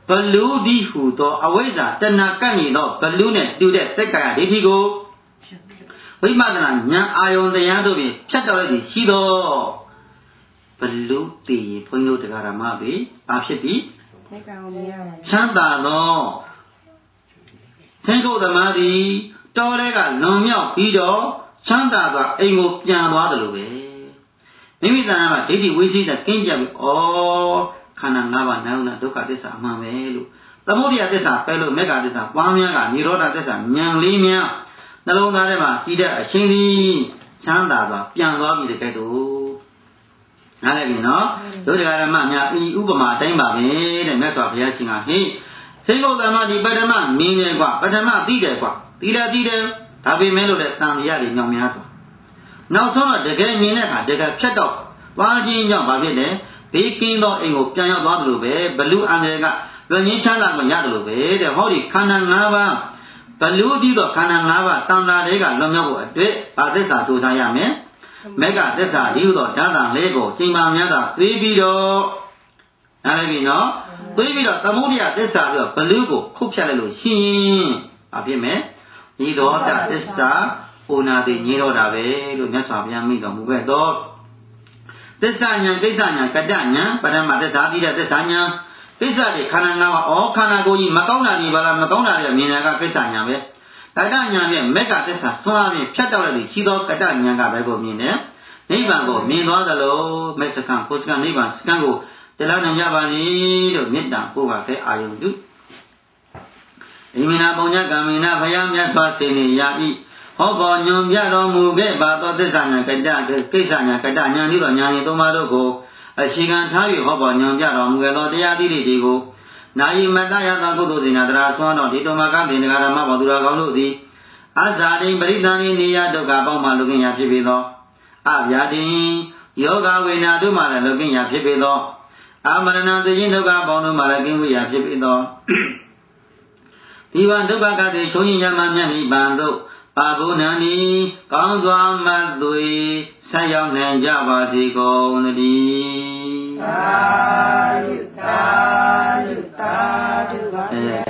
S1: ဘလူဒီဟူသောအဝိဇ္ဇာတဏှာကပ်နေသောဘလူနဲ့တူတဲ့သက္ကာယဒိဋ္ဌိကိုဝိပဿနာဉာဏ်အာယုန်တရားတို့ဖြင့်ဖြတ်တော်ရသည်ရှိသောဘလူတည်ဘုန်းကြီးတို့တရားဓမ္မပဲအဖြစ်ပြီးသက္ကာကိုမြင်ရပါချမ်းသာသောသင်္ကုတ်သမားသည်တော်တဲ့ကလွန်မြောက်ပြီးတော့ချမ်းသာစွာအိမ်ကိုပြန်သွားတယ်လို့ပဲမိမိတဏှာမှာဒိဋ္ဌိဝိသိကကင်းပြပြီးဩခန္ဓာ၅ပါးနာယုဏဒုက္ခသစ္စာအမှန်ပဲလို့သမုဒယသစ္စာပဲလို့မေဃသစ္စာပွားများကនិရောဓသစ္စာဉာဏ်လေးများနှလုံးသားထဲမှာတည်တဲ့အရှင်သည်ချမ်းသာစွာပြန်သွားပြီတကယ်တော့နားလည်ပြီနော်တို့တရားဓမ္မများဤဥပမာအတိုင်းပါပဲတဲ့မြတ်စွာဘုရားရှင်ကဟေးသိကုတ်သမဒီပထမမင်းတယ်ကွာပထမသိတယ်ကွာသိတယ်သိတယ်ဒါပေမဲ့လို့တဲ့တန်တရားတွေမြောင်များသွားနောက်ဆုံးတော့တကယ်မြင်တဲ့အခါတကယ်ဖြတ်တော့သွားခြင်းကြောင့်ဘာဖြစ်လဲဘေးကင်းသောအိမ်ကိုပြန်ရောက်သွားတယ်လို့ပဲဘလူအန္တရာယ်ကလွန်ငင်းချမ်းသာမှရတယ်လို့ပဲတဲ့ဟောဒီခန္ဓာ၅ပါးဘလူပြီးတော့ခန္ဓာ၅ပါးတန်တာတွေကလွန်မြောက်ဖို့အတွက်ဘာသစ္စာတူထားရမယ်မေဃသစ္စာဒီဟုသောဓာတ်တံလေးကိုချိန်ပါများတာသိပြီးတော့နားလည်ပြီနော်သိပြီးတော့သမုဒယသစ္စာပြီးတော့ဘလူကိုခုတ်ဖြတ်လိုက်လို့ရှိရင်ဘာဖြစ်မလဲဤသောတသစ္စာဩနာတိညေတော့တာပဲလို့မြတ်စွာဘုရားမိတော်မူခဲ့တော့သစ္စာဉာဏ်ကိစ္စဉာဏ်ကတ္တဉာဏ်ပရမသစ္စာပြီးတဲ့သစ္စာဉာဏ်ကိစ္စတွေခန္ဓာ၅ပါးဩခန္ဓာကိုယ်ကြီးမကောင်းတာတွေပါလားမကောင်းတာတွေမြင်တာကကိစ္စဉာဏ်ပဲကတ္တဉာဏ်ဖြင့်မေဃသစ္စာဆွမ်းအားဖြင့်ဖြတ်တောက်လိုက်ပြီးရှိသောကတ္တဉာဏ်ကပဲကိုမြင်တယ်နိဗ္ဗာန်ကိုမြင်သွားသလိုမေစကံပုစကံနိဗ္ဗာန်စကံကိုတရားနိုင်ကြပါစေလို့မေတ္တာပို့ပါခဲ့အာယုန်တုဣမိနာပုံညကံမိနာဘုရားမြတ်စွာစေနေရ၏ဟောပေါ်ညွန်ပြတော်မူခဲ့ပါသောသစ္စာဉာဏ်ကတ္တကိစ္စဉာဏ်ကတ္တဉာဏ်ဤသောဉာဏ်ဤသုံးပါးတို့ကိုအရှိခံထား၍ဟောပေါ်ညွန်ပြတော်မူခဲ့သောတရားသီးတွေကိုနာယိမတ္တယသကုသိုလ်စေနာတရားဆွမ်းတော်ဒီတော်မှာကတင်္ဂရမဘောသူတော်ကောင်းတို့သည်အဇာတိပရိသန္တိနေယဒုက္ခပေါင်းမှလူကင်ရာဖြစ်ပေသောအဗျာတိယောဂဝေနာတို့မှလည်းလူကင်ရာဖြစ်ပေသောအမရဏသေခြင်းဒုက္ခပေါင်းတို့မှလည်းကင်းဝေရာဖြစ်ပေသောဒီဝဒုက္ခကတိချုံရင်ရမမြတ်နိဗ္ဗာန်သို့ပါဘုဏ္ဏီကောင်းစွာမသွေဆက်ရောက်နိုင်ကြပါစေကုန်သတည်းသာဓုသာဓုသာဓုပါ